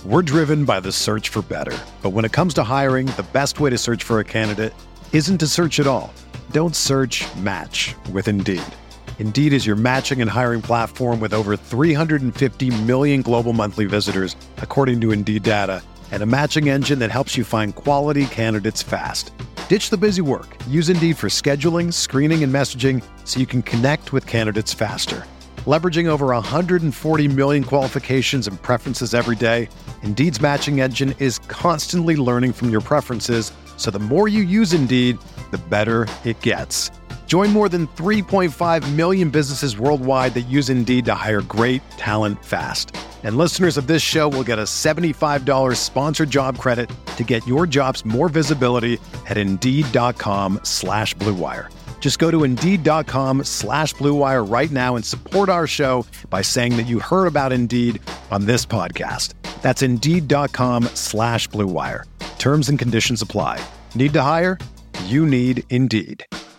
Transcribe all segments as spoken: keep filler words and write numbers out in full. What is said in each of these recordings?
We're driven by the search for better. But when it comes to hiring, the best way to search for a candidate isn't to search at all. Don't search, match with Indeed. Indeed is your matching and hiring platform with over three hundred fifty million global monthly visitors, according to Indeed data, and a matching engine that helps you find quality candidates fast. Ditch the busy work. Use Indeed for scheduling, screening, and messaging so you can connect with candidates faster. Leveraging over one hundred forty million qualifications and preferences every day, Indeed's matching engine is constantly learning from your preferences, so the more you use Indeed, the better it gets. Join more than three point five million businesses worldwide that use Indeed to hire great talent fast. And listeners of this show will get a seventy-five dollars sponsored job credit to get your jobs more visibility at Indeed.com slash Blue Wire. Just go to Indeed.com slash Blue Wire right now and support our show by saying that you heard about Indeed on this podcast. That's Indeed.com slash Blue Wire. Terms and conditions apply. Need to hire? You need Indeed.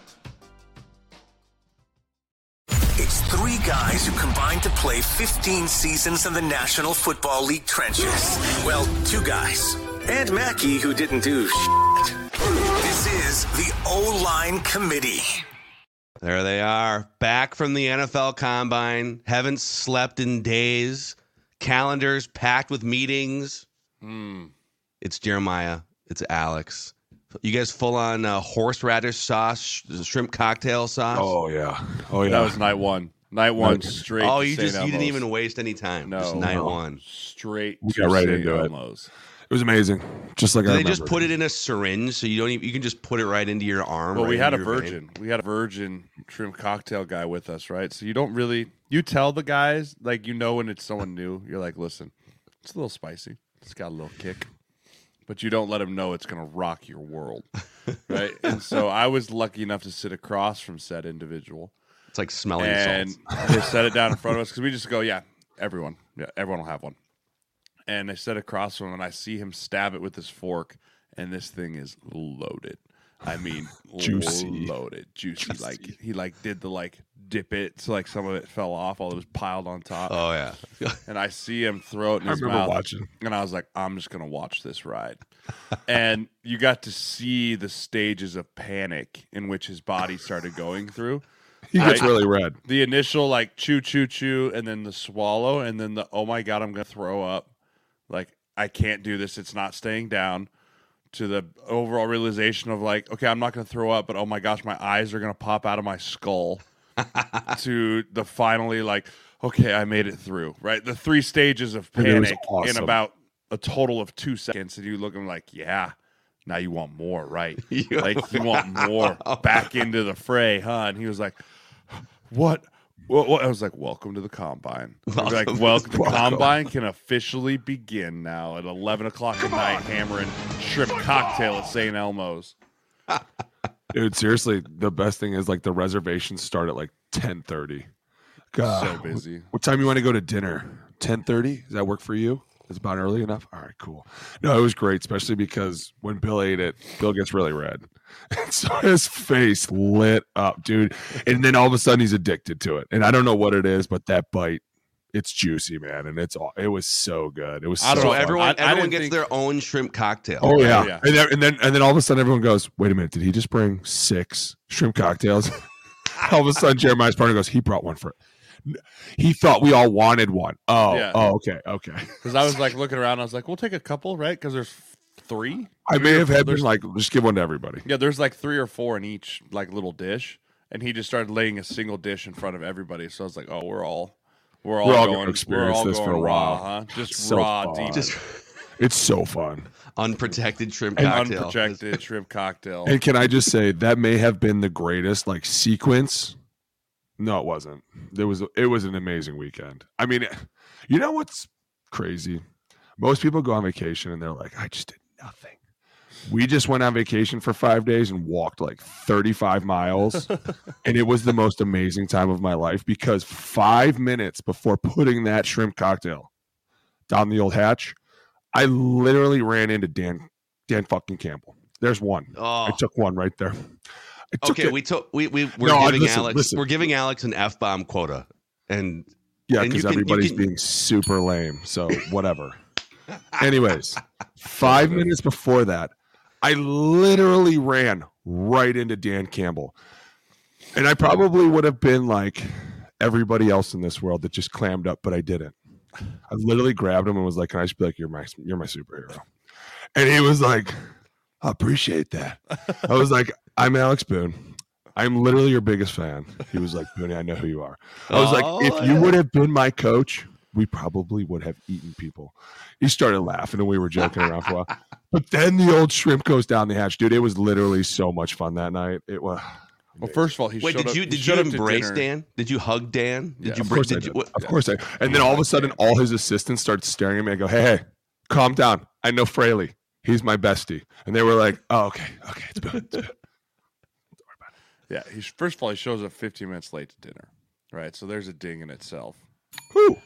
It's three guys who combined to play fifteen seasons in the National Football League trenches. Well, two guys. And Mackey, who didn't do shit. This is the O-Line Committee. There they are, back from the N F L Combine. Haven't slept in days. Calendars packed with meetings. Mm. It's Jeremiah. It's Alex. You guys full on uh, horseradish sauce, sh- shrimp cocktail sauce? Oh, yeah. Oh, yeah. That was night one. Night one, straight Oh, to you Saint just you didn't Elmo's. even waste any time. No, just night no. one. Straight We to got right Saint into it. Elmo's. It was amazing. Just like Do I they remember. just put it in a syringe so you don't even, you can just put it right into your arm? Well, right we had a into your vein? virgin. We had a virgin shrimp cocktail guy with us, right? So you don't really, you tell the guys, like, you know when it's someone new. You're like, listen, it's a little spicy. It's got a little kick. But you don't let them know it's going to rock your world, right? And so I was lucky enough to sit across from said individual. It's like smelling And salts. they set it down in front of us because we just go, yeah, everyone. Yeah, everyone will have one. And they set across from him, and I see him stab it with his fork, and this thing is loaded. I mean, Juicy. loaded, juicy. Juicy. Like he like did the like dip it, so like some of it fell off, all it was piled on top. Oh, yeah. And I see him throw it in I his remember mouth, watching. and I was like, I'm just gonna watch this ride. And you got to see the stages of panic in which his body started going through. He gets I- really red. The initial like chew, chew, chew, and then the swallow, and then the oh my god, I'm gonna throw up. Like I can't do this. It's not staying down. To the overall realization of like, okay, I'm not gonna throw up, but oh my gosh, my eyes are gonna pop out of my skull. To the finally like, okay, I made it through. Right, the three stages of And it was panic awesome. in about a total of two seconds, and you look at him like, yeah. Now you want more, right? Yeah. Like you want more back into the fray, huh? And he was like, "What? What?" what? I was like, "Welcome to the combine." Welcome like, to "Welcome, the Welcome. combine can officially begin now at eleven o'clock at night, hammering shrimp cocktail at Saint Elmo's." Dude, seriously, the best thing is like the reservations start at like ten thirty. God, So busy. What time you want to go to dinner? ten thirty? Does that work for you? It's about early enough? All right, cool. No, it was great, especially because when Bill ate it, Bill gets really red. And so his face lit up, dude. And then all of a sudden he's addicted to it. And I don't know what it is, but that bite, it's juicy, man. And it's all, it was so good. It was I so don't So know, fun. everyone, I- I everyone didn't gets think- their own shrimp cocktail. Oh yeah. yeah. And, then, and then and then all of a sudden everyone goes, wait a minute, did he just bring six shrimp cocktails? All of a sudden Jeremiah's partner goes, he brought one for it. He thought we all wanted one. Oh, Yeah. oh, okay, okay. Because I was like looking around, I was like, "We'll take a couple, right?" Because there's three. I may have had been There's- like, just give one to everybody. Yeah, there's like three or four in each like little dish, and he just started laying a single dish in front of everybody. So I was like, "Oh, we're all, we're all, We're all going, gonna experience we're all this for going a raw, while. huh? Just So raw, fun. deep, Just It's so fun. unprotected shrimp and cocktail. unprotected shrimp cocktail." And can I just say that may have been the greatest like sequence? No, it wasn't. There was it was an amazing weekend. I mean, you know what's crazy? Most people go on vacation and they're like, I just did nothing. We just went on vacation for five days and walked like thirty-five miles. And it was the most amazing time of my life because five minutes before putting that shrimp cocktail down the old hatch, I literally ran into Dan Dan fucking Campbell. There's one. Oh. I took one right there. I took Okay, it- we took we we we're No, giving listen, Alex listen. we're giving Alex an F bomb quota, and Yeah, and you because can- you everybody's can- being super lame. So whatever. Anyways, five minutes before that, I literally ran right into Dan Campbell. And I probably would have been like everybody else in this world that just clammed up, but I didn't. I literally grabbed him and was like, "Can I just be like, you're my, you're my superhero?" And he was like, "I appreciate that." I was like, "I'm Alex Boone. I'm literally your biggest fan." He was like, "Boone, I know who you are." I was Oh, like, "If you would have been my coach, we probably would have eaten people." He started laughing and we were joking around for a while. But then the old shrimp goes down the hatch. Dude, it was literally so much fun that night. It was... Well, first of all, he Wait, showed did up, you he did you showed up to embrace dinner. Dan? Did you hug Dan? Did Yeah, you? Of br- course I did did. you? What, Of course I And then all of a sudden, all his assistants started staring at me. I go, hey, hey, calm down. I know Fraley. He's my bestie. And they were like, oh, okay, okay, it's good. It's good. Yeah, he first of all, he shows up fifteen minutes late to dinner, right? So there's a ding in itself. Who?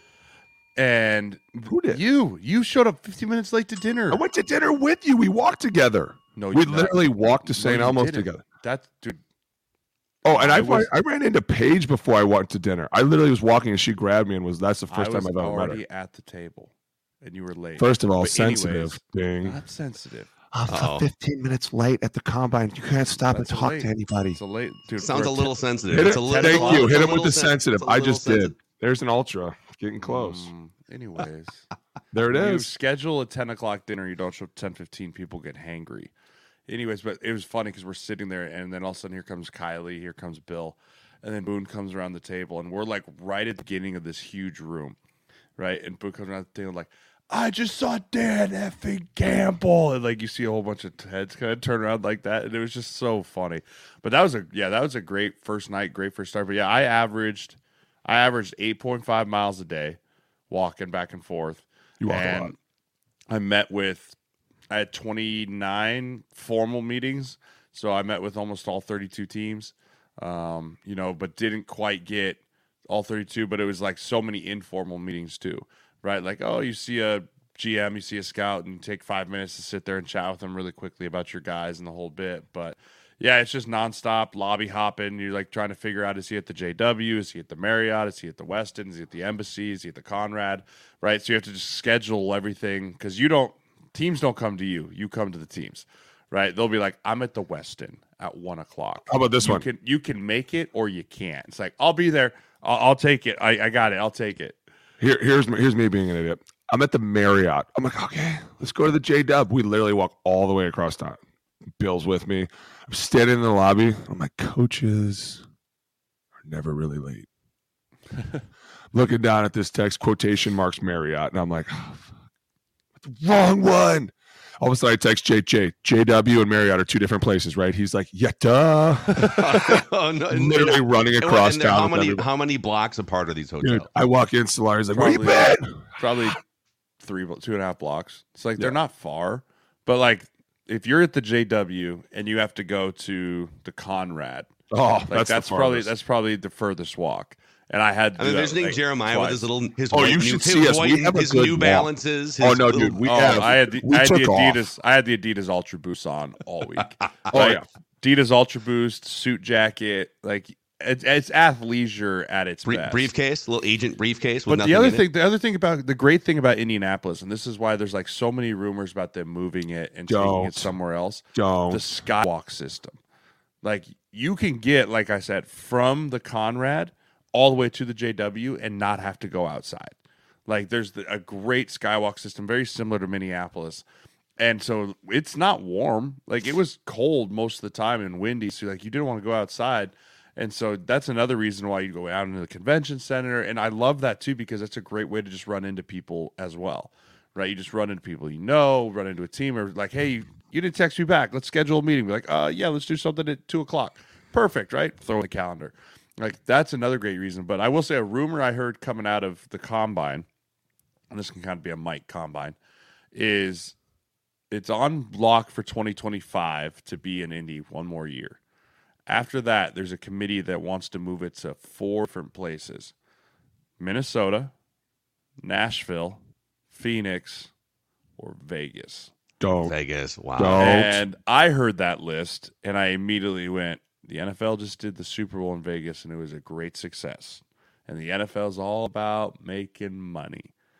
And Who did? you, you showed up fifteen minutes late to dinner. I went to dinner with you. We walked together. No, we you- literally walked to No, Saint you Elmo's didn't. together. That's dude. Oh, and I, I was- I ran into Paige before I went to dinner. I literally was walking and she grabbed me and was that's the I first was time I've ever met her. already at the table, and you were late. First of all, But sensitive anyways, thing. Not sensitive. I'm Uh-oh. fifteen minutes late at the combine. You can't stop That's and a talk late- to anybody. It's a late. Dude, sounds we're a at little ten- sensitive. Hit It's it, a little, thank you. it's Hit a him with little the sen- sensitive. it's a I little just sensitive. did. There's an ultra. Getting close. Mm, anyways, There it when you is. schedule a ten o'clock dinner. You don't show up ten fifteen. People get hangry. Anyways, but it was funny because we're sitting there, and then all of a sudden, here comes Kylie. Here comes Bill. And then Boone comes around the table, and we're like right at the beginning of this huge room, right? And Boone comes around the table like, "I just saw Dan effing Campbell," and like you see a whole bunch of heads kind of turn around like that, and it was just so funny. But that was a yeah, that was a great first night, great first start. But yeah, I averaged, I averaged eight point five miles a day, walking back and forth. You walk a and lot. I met with, I had twenty-nine formal meetings, so I met with almost all thirty-two teams. Um, you know, but didn't quite get all thirty-two, but it was like so many informal meetings too, right? Like, oh, you see a G M, you see a scout, and you take five minutes to sit there and chat with them really quickly about your guys and the whole bit. But yeah, it's just nonstop lobby hopping. You're like trying to figure out, is he at the J W? Is he at the Marriott? Is he at the Westin? Is he at the Embassy? Is he at the Conrad? Right? So you have to just schedule everything because you don't, teams don't come to you. You come to the teams, right? They'll be like, I'm at the Westin at one o'clock. How about this you one? Can, you can make it or you can't. It's like, I'll be there. I'll, I'll take it. I, I got it. I'll take it. Here, here's me, here's me being an idiot. I'm at the Marriott. I'm like, okay, let's go to the J Dub. We literally walk all the way across town. Bill's with me. I'm standing in the lobby. I'm like, coaches are never really late. Looking down at this text, quotation marks Marriott, and I'm like, oh, fuck. The wrong one. All of a sudden, I text J J. J W and Marriott are two different places, right? He's like, yeah, duh. Oh, no, Literally running and- across and they're town. How with many everybody. how many blocks apart are these hotels? Dude, I walk in, Solari's like, where you Probably- been? Probably three, two and a half blocks. It's like they're Yeah. not far, but like if you're at the J W and you have to go to the Conrad, Oh, like that's, that's, the probably farthest. that's probably the furthest walk. And I had to I mean, do there's that, Nick like, Jeremiah twice. with his little his Oh, white you new, should his see us. We white- have a his good New walk. Balances. His Oh, no, little- dude, we Oh, have- I had the, we I had the took off. Adidas. I had the Adidas Ultra Boost on all week. Oh, Like, yeah. Adidas Ultra Boost suit jacket. Like it's, it's athleisure at its Brie- best. briefcase, little agent briefcase. With But the nothing other in it. thing, the other thing about the great thing about Indianapolis, and this is why there's like so many rumors about them moving it and taking Don't. it somewhere else. Don't. The Skywalk system, like you can get, like I said, from the Conrad all the way to the J W and not have to go outside. Like there's the, a great Skywalk system, very similar to Minneapolis. And so it's not warm. Like it was cold most of the time and windy. So like you didn't want to go outside. And so that's another reason why you go out into the convention center. And I love that too, because that's a great way to just run into people as well. Right. You just run into people you know, run into a team, or like, hey, you, you didn't text me back. Let's schedule a meeting. Be like, uh, yeah, let's do something at two o'clock. Perfect, right? Throw in the calendar. Like that's another great reason. But I will say a rumor I heard coming out of the combine, and this can kind of be a Mike combine, is it's on block for twenty twenty-five to be in Indy one more year. After that, there's a committee that wants to move it to four different places: Minnesota, Nashville, Phoenix, or Vegas. Don't. Vegas. Wow. Don't. And I heard that list, and I immediately went, the N F L just did the Super Bowl in Vegas, and it was a great success. And the N F L is all about making money.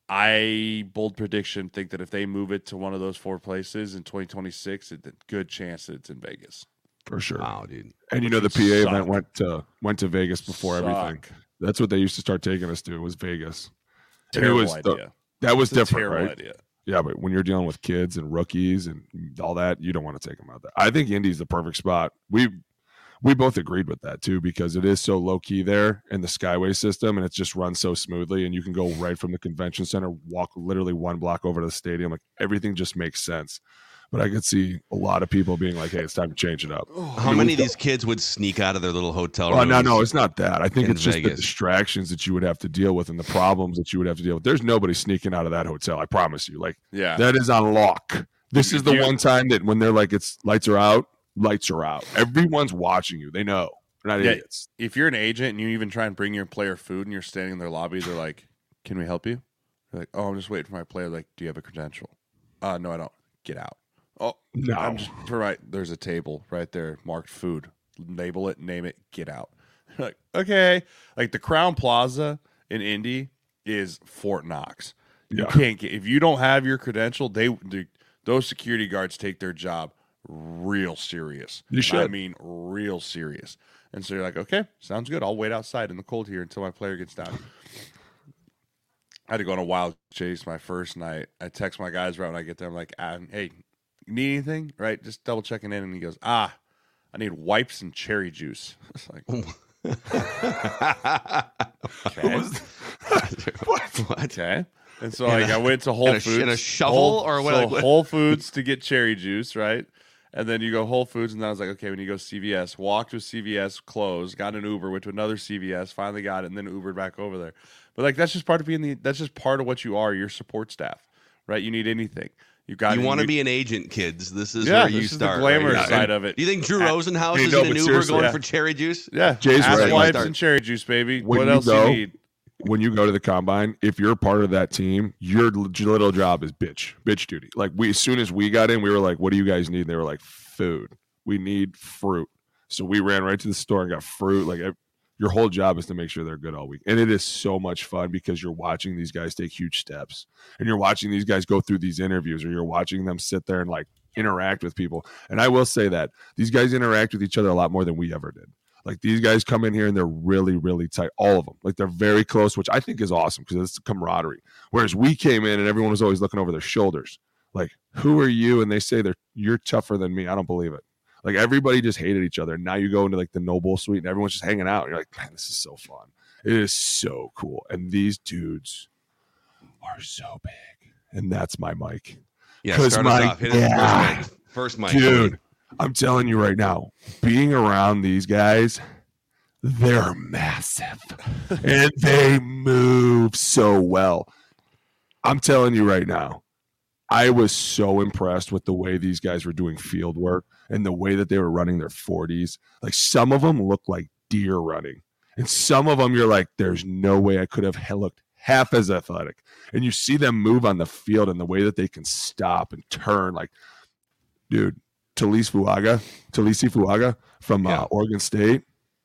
I, bold prediction, think that if they move it to one of those four places in twenty twenty-six, it's a good chance that it's in Vegas. For sure. Wow, dude. And you know, the P A event went to went to Vegas before suck. everything. That's what they used to start taking us to, was Vegas. Terrible it was idea. The, that was it's different, a terrible right? idea. Yeah, but when you're dealing with kids and rookies and all that, you don't want to take them out there. I think Indy's the perfect spot. We we both agreed with that too, because it is so low key there in the Skyway system, and it just runs so smoothly, and you can go right from the convention center, walk literally one block over to the stadium. Like, everything just makes sense. But I could see a lot of people being like, "Hey, it's time to change it up." How I mean, many of these kids would sneak out of their little hotel rooms? Oh, no, no, it's not that. I think it's just Vegas. the distractions that you would have to deal with and the problems that you would have to deal with. There's nobody sneaking out of that hotel. I promise you. Like, yeah, that is on lock. This is the you, one time that when they're like, "It's lights are out," lights are out. Everyone's watching you. They know. They're not yeah, idiots. If you're an agent and you even try and bring your player food and you're standing in their lobby, they're like, "Can we help you?" You're like, "Oh, I'm just waiting for my player." Like, "Do you have a credential?" Uh, no, I don't. Get out. Oh, no. I'm just right. There's a table right there marked food. Label it, name it, get out. Like, okay. Like, the Crown Plaza in Indy is Fort Knox. You Yeah. can't get, if you don't have your credential, they, they those security guards take their job real serious. You should. I mean, real serious. And so you're like, okay, sounds good. I'll wait outside in the cold here until my player gets down. I had to go on a wild chase my first night. I text my guys right when I get there. I'm like, ah, hey, need anything? Right? Just double checking in. And he goes, ah, I need wipes and cherry juice. It's like, okay. what? what? Okay. And so like, I went to Whole in a, Foods. in a shovel Whole, or what? so Like, what? Whole Foods to get cherry juice, right? And then you go Whole Foods, and then I was like, okay, when you go C V S, walked to C V S, closed, got an Uber, went to another C V S, finally got it, and then Ubered back over there. But like, that's just part of being the, that's just part of what you are, your support staff, right? You need anything. You got. You want to you, be an agent, kids. This is yeah, where you this is start. the glamour right? side of it. Do you think Drew Uh, Rosenhaus hey, is no, in an but Uber seriously, going yeah. for cherry juice? Yeah, Jay's ass right. wipes Start. and cherry juice, baby. When What you else go- do you need? When you go to the combine, if you're part of that team, your little job is bitch, bitch duty. Like, we, as soon as we got in, we were like, "What do you guys need?" And they were like, "Food. We need fruit." So we ran right to the store and got fruit. Like, your whole job is to make sure they're good all week, and it is so much fun because you're watching these guys take huge steps, and you're watching these guys go through these interviews, or you're watching them sit there and like interact with people. And I will say that these guys interact with each other a lot more than we ever did. Like, these guys come in here and they're really, really tight. All of them. Like, they're very close, which I think is awesome because it's camaraderie. Whereas we came in and everyone was always looking over their shoulders. Like, who are you? And they say they're you're tougher than me. I don't believe it. Like, everybody just hated each other. And now you go into like the Noble Suite and everyone's just hanging out. And you're like, man, this is so fun. It is so cool. And these dudes are so big. And that's my mic. Yeah, 'Cause start my- us off. Hit yeah. it first, mic. first mic. Dude, I'm telling you right now, being around these guys, they're massive and they move so well. I'm telling you right now, I was so impressed with the way these guys were doing field work and the way that they were running their forties. Like, some of them look like deer running, and some of them you're like, there's no way I could have looked half as athletic. And you see them move on the field and the way that they can stop and turn. Like, dude, Talise Fuaga, Talise Fuaga from Yeah. uh, Oregon State.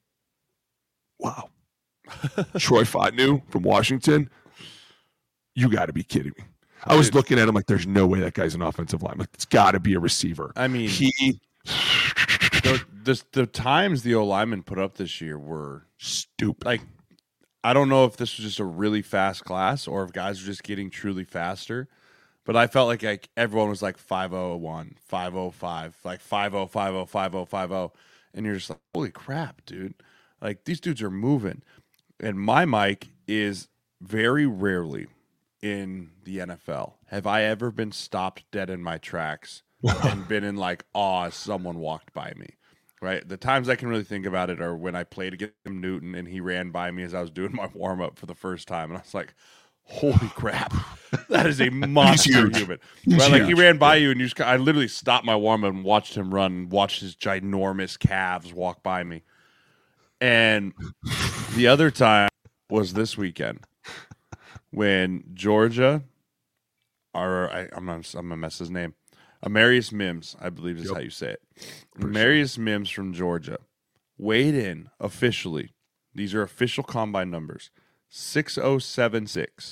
Wow. Troy Fotnew from Washington. You got to be kidding me. I was Dude. looking at him like, there's no way that guy's an offensive lineman. Like, it's got to be a receiver. I mean, He the, the the times the O linemen put up this year were stupid. like, I don't know if this was just a really fast class or if guys were just getting truly faster. But I felt like, like everyone was like five oh one, five oh five, like five oh, five oh, five oh, five oh. And you're just like, holy crap, dude. Like, these dudes are moving. And my mic is very rarely in the N F L have I ever been stopped dead in my tracks and been in like awe as someone walked by me. Right? The times I can really think about it are when I played against Newton and he ran by me as I was doing my warm up for the first time. And I was like, holy crap, that is a monster huge. human. He's Right? Like, he huge. ran by you and you just, I literally stopped my warm up and watched him run and watched his ginormous calves walk by me. And the other time was this weekend when Georgia, or I, I'm not, I'm gonna mess his name, Amarius Mims, I believe is Yep. how you say it. Amarius Mims from Georgia weighed in officially. These are official combine numbers: six oh seven six,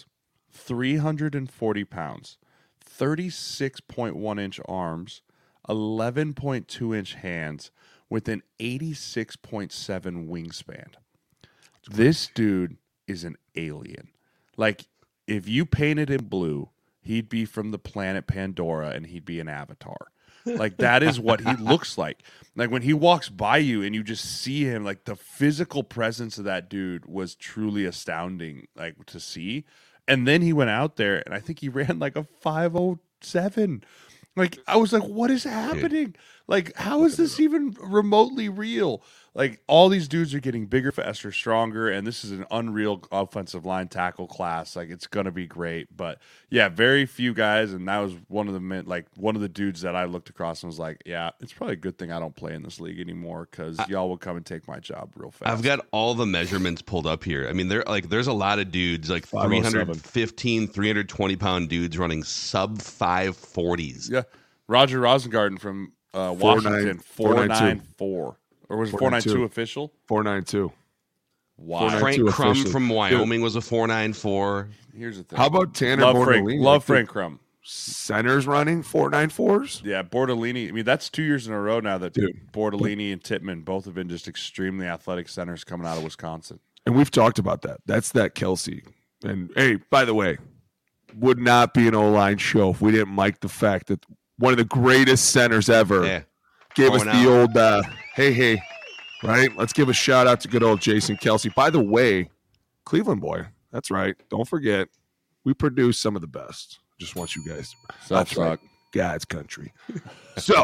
three hundred forty pounds, thirty-six point one inch arms, eleven point two inch hands, with an eighty-six point seven wingspan. This dude is an alien. Like, if you painted him blue, he'd be from the planet Pandora and he'd be an avatar. Like, that is what he looks like. Like, when he walks by you and you just see him, like, the physical presence of that dude was truly astounding, like, to see. And then he went out there, and I think he ran, like, a five oh seven. Like, I was like, what is happening? Dude. Like, how is this even remotely real? Like, all these dudes are getting bigger, faster, stronger, and this is an unreal offensive line tackle class. Like, it's gonna be great. But yeah, very few guys, and that was one of the men, like one of the dudes that I looked across and was like, yeah, it's probably a good thing I don't play in this league anymore because y'all will come and take my job real fast. I've got all the measurements pulled up here. I mean, there like there's a lot of dudes, like three fifteen, three twenty pound dudes running sub five forties. Yeah, Roger Rosengarten from uh, Washington, four nine four. Or was it four nine two official? four nine two. Wow. Frank Crum official. From Wyoming was a four nine four. Here's the thing. How about Tanner love Bordolini? Frank, love Frank Crum. Centers running four nine fours? Yeah, Bordolini. I mean, that's two years in a row now that Dude. Bordolini and Tittman both have been just extremely athletic centers coming out of Wisconsin. And we've talked about that. That's that Kelsey. And, hey, by the way, would not be an O-line show if we didn't mic the fact that one of the greatest centers ever yeah. gave us the out. old uh, – Hey, hey, right? Let's give a shout out to good old Jason Kelsey. By the way, Cleveland boy. That's right. Don't forget, we produce some of the best. Just want you guys to That's right. God's country. So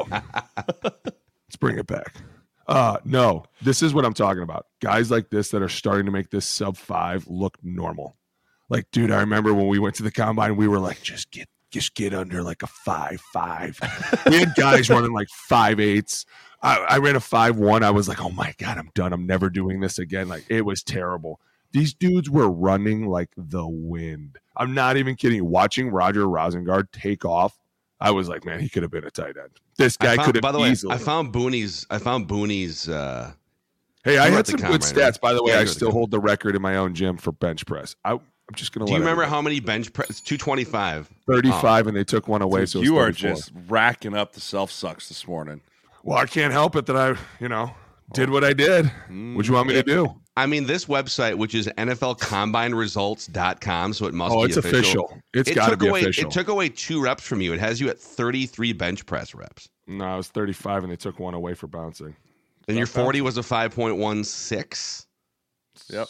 let's bring it back. Uh, no, this is what I'm talking about. Guys like this that are starting to make this sub five look normal. Like, dude, I remember when we went to the combine, we were like, just get just get under like a five five. We had guys running like five eights. I, I ran a five one. I was like, oh my God, I'm done. I'm never doing this again. Like, it was terrible. These dudes were running like the wind. I'm not even kidding. Watching Roger Rosengard take off, I was like, man, he could have been a tight end. This guy could have By the easily. way, I found Booney's. I found Booney's. Uh, hey, I had some good stats. Right by the way, yeah, I still hold the record in my own gym for bench press. I, I'm just going to Do you remember how many bench press? two twenty-five. thirty-five, oh. And they took one away. Dude, so you are just racking up the self sucks this morning. Well, I can't help it that I, you know, did what I did. Mm, what do you want me to do? I mean, this website, which is N F L Combine Results dot com, so it must oh, be it's official. official. It's it got to be away, official. It took away two reps from you. It has you at thirty-three bench press reps. No, it was thirty-five, and they took one away for bouncing. And your forty was a five point one six. Yep.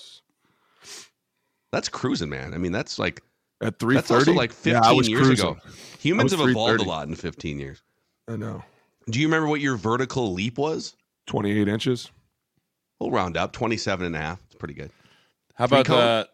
That's cruising, man. I mean, that's like at three thirty. That's also like fifteen yeah, I was years cruising. ago. Humans have evolved a lot in fifteen years. I know. Do you remember what your vertical leap was? twenty-eight inches. We'll round up. twenty-seven and a half. It's pretty good. How about that?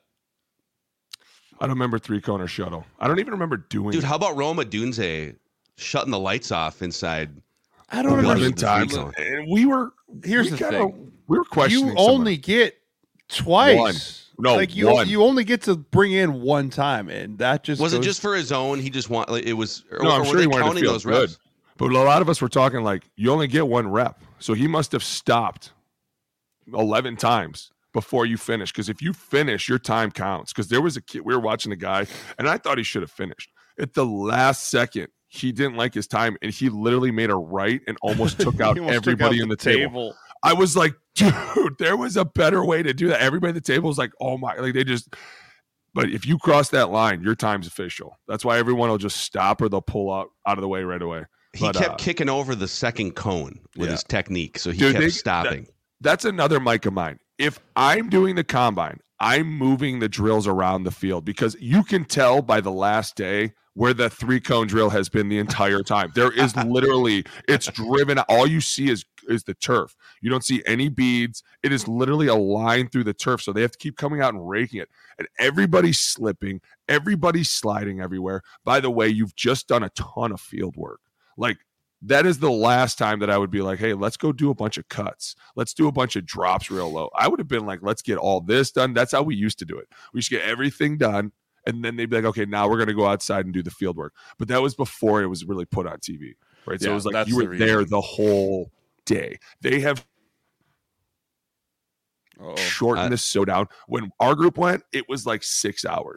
I don't remember three cone or shuttle. I don't even remember doing Dude, it. how about Roma Dunze shutting the lights off inside? I don't remember times. And we were here's we the kinda, thing. We were questioning. You only get twice. One. No, like you one. you only get to bring in one time, and that just was goes... it just for his own? He just want like, it was. Or, no, I'm or sure were he they wanted counting to feel those good. reps? But a lot of us were talking like you only get one rep, so he must have stopped eleven times before you finish. Because if you finish, your time counts. Because there was a kid, we were watching a guy, and I thought he should have finished at the last second. He didn't like his time, and he literally made a right and almost took out almost everybody took out in the, the table. table. I was like, dude, there was a better way to do that. Everybody at the table was like, oh my, like they just. But if you cross that line, your time's official. That's why everyone will just stop or they'll pull out out of the way right away. He but, kept uh, kicking over the second cone with yeah. his technique, so he Dude, kept they, stopping. That, that's another mic of mine. If I'm doing the combine, I'm moving the drills around the field because you can tell by the last day where the three cone drill has been the entire time. There is literally, it's driven. All you see is is the turf. You don't see any beads. It is literally a line through the turf. So they have to keep coming out and raking it. And everybody's slipping. Everybody's sliding everywhere. By the way, you've just done a ton of field work. Like, that is the last time that I would be like, hey, let's go do a bunch of cuts. Let's do a bunch of drops real low. I would have been like, let's get all this done. That's how we used to do it. We used to get everything done. And then they'd be like, okay, now we're going to go outside and do the field work. But that was before it was really put on T V, right? So yeah, it was like you were the there the whole day. They have Uh-oh. shortened uh, this so down. When our group went, it was like six hours.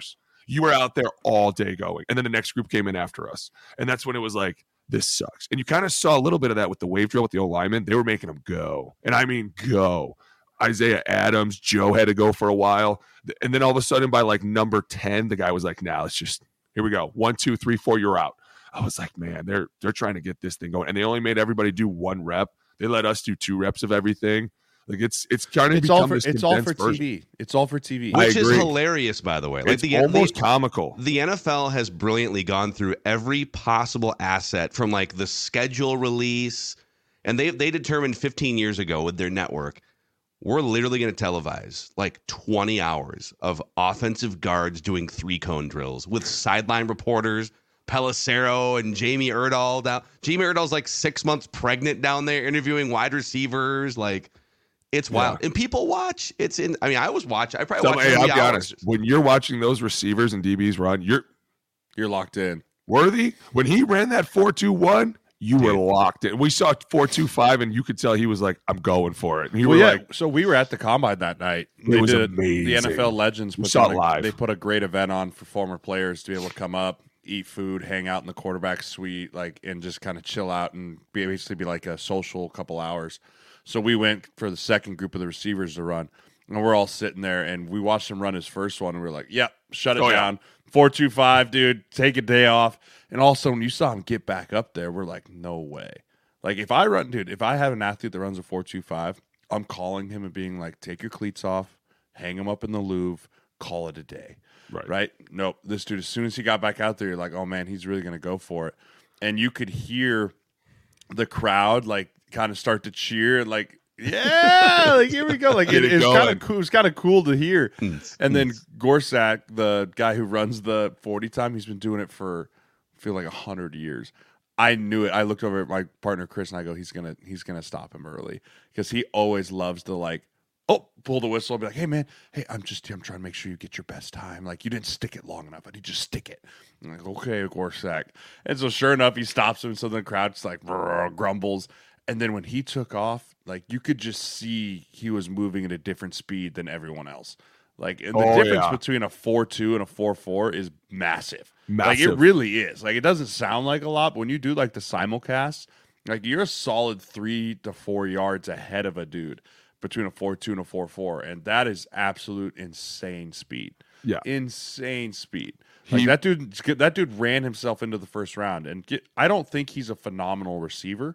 You were out there all day going. And then the next group came in after us. And that's when it was like, this sucks. And you kind of saw a little bit of that with the wave drill with the old linemen. They were making them go. And I mean, go. Isaiah Adams, Joe had to go for a while. And then all of a sudden by like number ten, the guy was like, nah, let's just, here we go. One, two, three, four, you're out. I was like, man, they're they're trying to get this thing going. And they only made everybody do one rep. They let us do two reps of everything. Like it's it's kind of it's become all for, this it's all for version. T V. It's all for T V. Which is agree. hilarious, by the way. Like It's the, almost the, comical. The N F L has brilliantly gone through every possible asset from like the schedule release, and they they determined fifteen years ago with their network, we're literally going to televise like twenty hours of offensive guards doing three cone drills with sideline reporters, Pelissero and Jamie Erdahl down. Jamie Erdahl's like six months pregnant down there interviewing wide receivers. Like, it's wild. Yeah. And people watch. It's in, I mean, I was watching. I probably So, watched hey, I'll three be hours. honest. When you're watching those receivers and D Bs run, you're You're locked in. Worthy. When he ran that four two one, you were locked in. We saw four two five, and you could tell he was like, I'm going for it. And you Well, were yeah. like, So we were at the combine that night. It They was did- amazing. The N F L legends We put saw on it a- live. They put a great event on for former players to be able to come up, eat food, hang out in the quarterback suite, like, and just kind of chill out and be, basically be like a social couple hours. So we went for the second group of the receivers to run, and we're all sitting there, and we watched him run his first one, and we were like, "Yep, shut it Oh, yeah. down, four two five, dude, take a day off." And also, when you saw him get back up there, we're like, "No way!" Like if I run, dude, if I have an athlete that runs a four two five, I'm calling him and being like, "Take your cleats off, hang him up in the Louvre, call it a day." right. Right? Nope. This dude, as soon as he got back out there, you're like, oh man, he's really going to go for it. And you could hear the crowd like kind of start to cheer and like, yeah, like here we go. Like Get it, it it's kind going. of cool. It's kind of cool to hear. And then Gorsak, the guy who runs the forty time, he's been doing it for I feel like a hundred years. I knew it. I looked over at my partner Chris and I go, he's gonna he's gonna stop him early because he always loves to like. Oh, pull the whistle and be like, hey, man, hey, I'm just I'm trying to make sure you get your best time. Like, you didn't stick it long enough. I need you to stick it. I'm like, okay, Gorsak. And so sure enough, he stops him. So the crowd just like grumbles. And then when he took off, like, you could just see he was moving at a different speed than everyone else. Like, and the Oh, difference yeah. between a four two and a four four is massive. Like, Massive. it really is. Like, it doesn't sound like a lot, but when you do, like, the simulcast, like, you're a solid three to four yards ahead of a dude between a four two and a four four, and that is absolute insane speed. Yeah. Insane speed. Like He- that dude that dude ran himself into the first round, and get, I don't think he's a phenomenal receiver.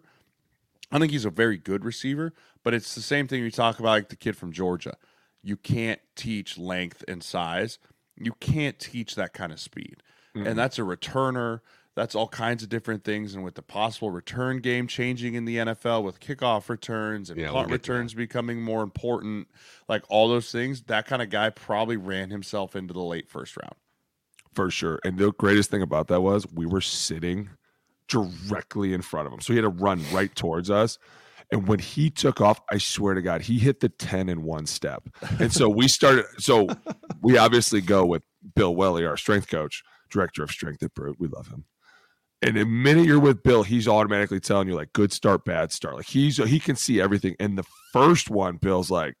I think he's a very good receiver, but it's the same thing we talk about like the kid from Georgia. You can't teach length and size. You can't teach that kind of speed. Mm-hmm. And that's a returner. That's all kinds of different things. And with the possible return game changing in the N F L with kickoff returns and Yeah, punt we'll get to returns becoming more important, like all those things, that kind of guy probably ran himself into the late first round. For sure. And the greatest thing about that was we were sitting directly in front of him. So he had to run right towards us. And when he took off, I swear to God, he hit the ten in one step. And so we started. So we obviously go with Bill Welly, our strength coach, director of strength at Brute. We love him. And the minute you're with Bill, he's automatically telling you like good start, bad start. Like he's he can see everything. And the first one, Bill's like,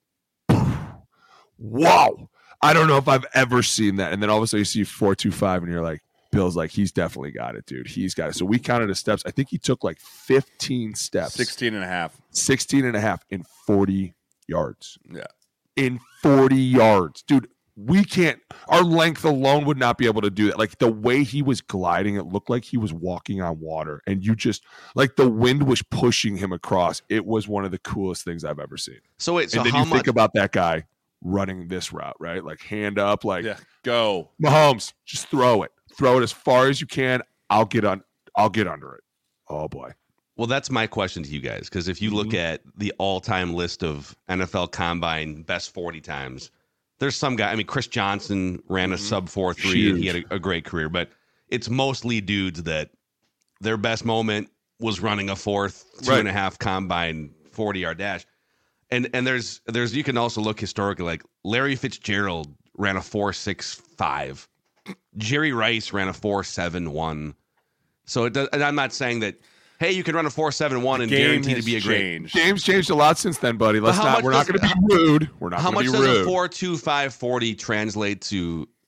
wow, I don't know if I've ever seen that. And then all of a sudden you see four two five, and you're like, Bill's like, he's definitely got it, dude. He's got it. So we counted his steps. I think he took like fifteen steps, sixteen and a half. sixteen and a half in forty yards. Yeah. In forty yards, dude. We can't, our length alone would not be able to do that. Like the way he was gliding, it looked like he was walking on water. And you just, like the wind was pushing him across. It was one of the coolest things I've ever seen. So wait, so and then how you much? think about that guy running this route, right? Like hand up, like Yeah. Go. Mahomes, just throw it. Throw it as far as you can. I'll get on, I'll get under it. Oh boy. Well, that's my question to you guys, because if you look Mm-hmm. at the all-time list of N F L Combine best forty times, there's some guy. I mean, Chris Johnson ran a sub four three, and he had a, a great career. But it's mostly dudes that their best moment was running a fourth two Right. and a half combine forty yard dash. And and there's there's you can also look historically, like Larry Fitzgerald ran a four six five, Jerry Rice ran a four seven one. So it does, and I'm not saying that. Hey, you can run a four seven one and Game guarantee to has be a great. changed. Game's changed a lot since then, buddy. Let's how not, much we're not does- going to be rude. We're not How going much to be does rude. a four two five forty translate to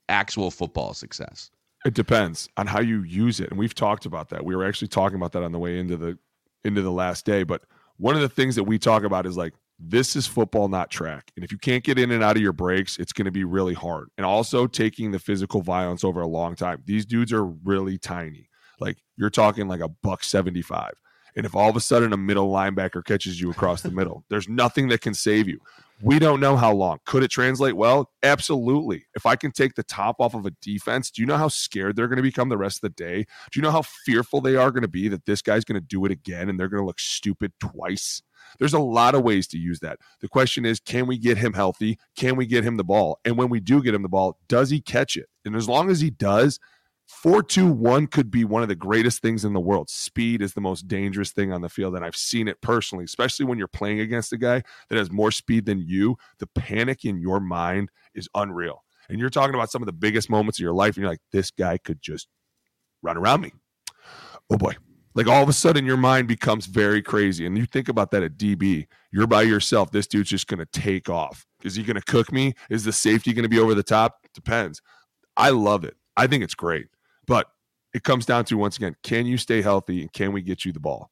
actual football success. It depends on how you use it. And we've talked about that. We were actually talking about that on the way into the into the last day. But one of the things that we talk about is like, this is football, not track. And if you can't get in and out of your breaks, it's going to be really hard. And also taking the physical violence over a long time. These dudes are really tiny. Like you're talking like a buck seventy-five. And if all of a sudden a middle linebacker catches you across the middle, there's nothing that can save you. We don't know how long. Could it translate well? Absolutely. If I can take the top off of a defense, do you know how scared they're going to become the rest of the day? Do you know how fearful they are going to be that this guy's going to do it again and they're going to look stupid twice? There's a lot of ways to use that. The question is, can we get him healthy? Can we get him the ball? And when we do get him the ball, does he catch it? And as long as he does, four two one could be one of the greatest things in the world. Speed is the most dangerous thing on the field, and I've seen it personally, especially when you're playing against a guy that has more speed than you. The panic in your mind is unreal. And you're talking about some of the biggest moments of your life, and you're like, this guy could just run around me. Oh, boy. Like all of a sudden your mind becomes very crazy. And you think about that at D B. You're by yourself. This dude's just going to take off. Is he going to cook me? Is the safety going to be over the top? Depends. I love it. I think it's great. But it comes down to, once again, can you stay healthy and can we get you the ball?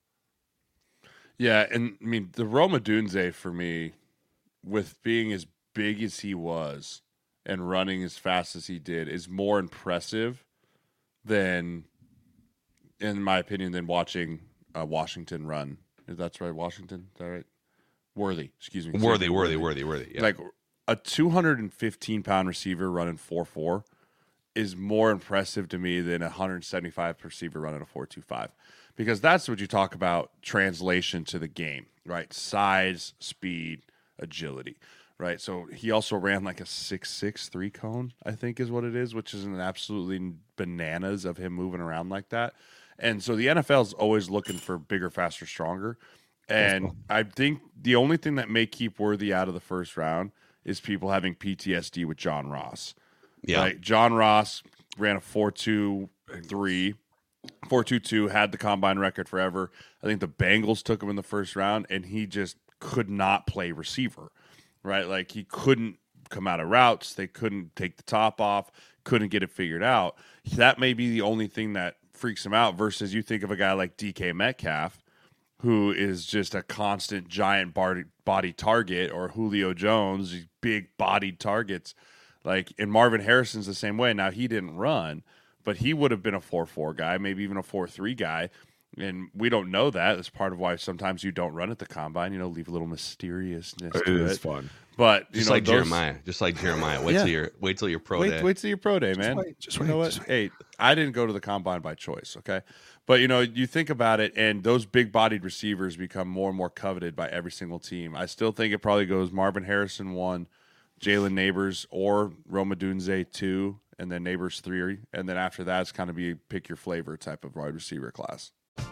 Yeah, and I mean, the Rome Odunze for me, with being as big as he was and running as fast as he did, is more impressive than, in my opinion, than watching uh, Washington run. Is that right? Washington? Is that right? Worthy, excuse me. Worthy, worthy, worthy, worthy. Yeah. Like a two hundred fifteen pound receiver running four four is more impressive to me than a one hundred seventy-five receiver running a four two five, because that's what you talk about translation to the game, right? Size, speed, agility, right? So he also ran like a six six three cone, I think is what it is, which is an absolutely bananas of him moving around like that. And so the N F L is always looking for bigger, faster, stronger. And I think the only thing that may keep Worthy out of the first round is people having P T S D with John Ross. Yeah. Like John Ross ran a four two three, four two two, had the combine record forever. I think the Bengals took him in the first round, and he just could not play receiver, right? Like he couldn't come out of routes. They couldn't take the top off, couldn't get it figured out. That may be the only thing that freaks him out, versus you think of a guy like D K Metcalf, who is just a constant giant body, body target, or Julio Jones, these big bodied targets. Like, and Marvin Harrison's the same way. Now, he didn't run, but he would have been a four four guy, maybe even a four three guy. And we don't know that. That's part of why sometimes you don't run at the combine, you know, leave a little mysteriousness it to is it. fun. But, you Just know, like those, Jeremiah. Just like Jeremiah. Wait Yeah. till your wait till your pro wait, day. Wait till your pro day, man. wait, just you wait, know what? just wait. Hey, I didn't go to the combine by choice, okay? But, you know, you think about it, and those big-bodied receivers become more and more coveted by every single team. I still think it probably goes Marvin Harrison one, Jalen Neighbors, or Rome Odunze two, and then Neighbors three. And then after that, it's kind of be pick your flavor type of wide receiver class.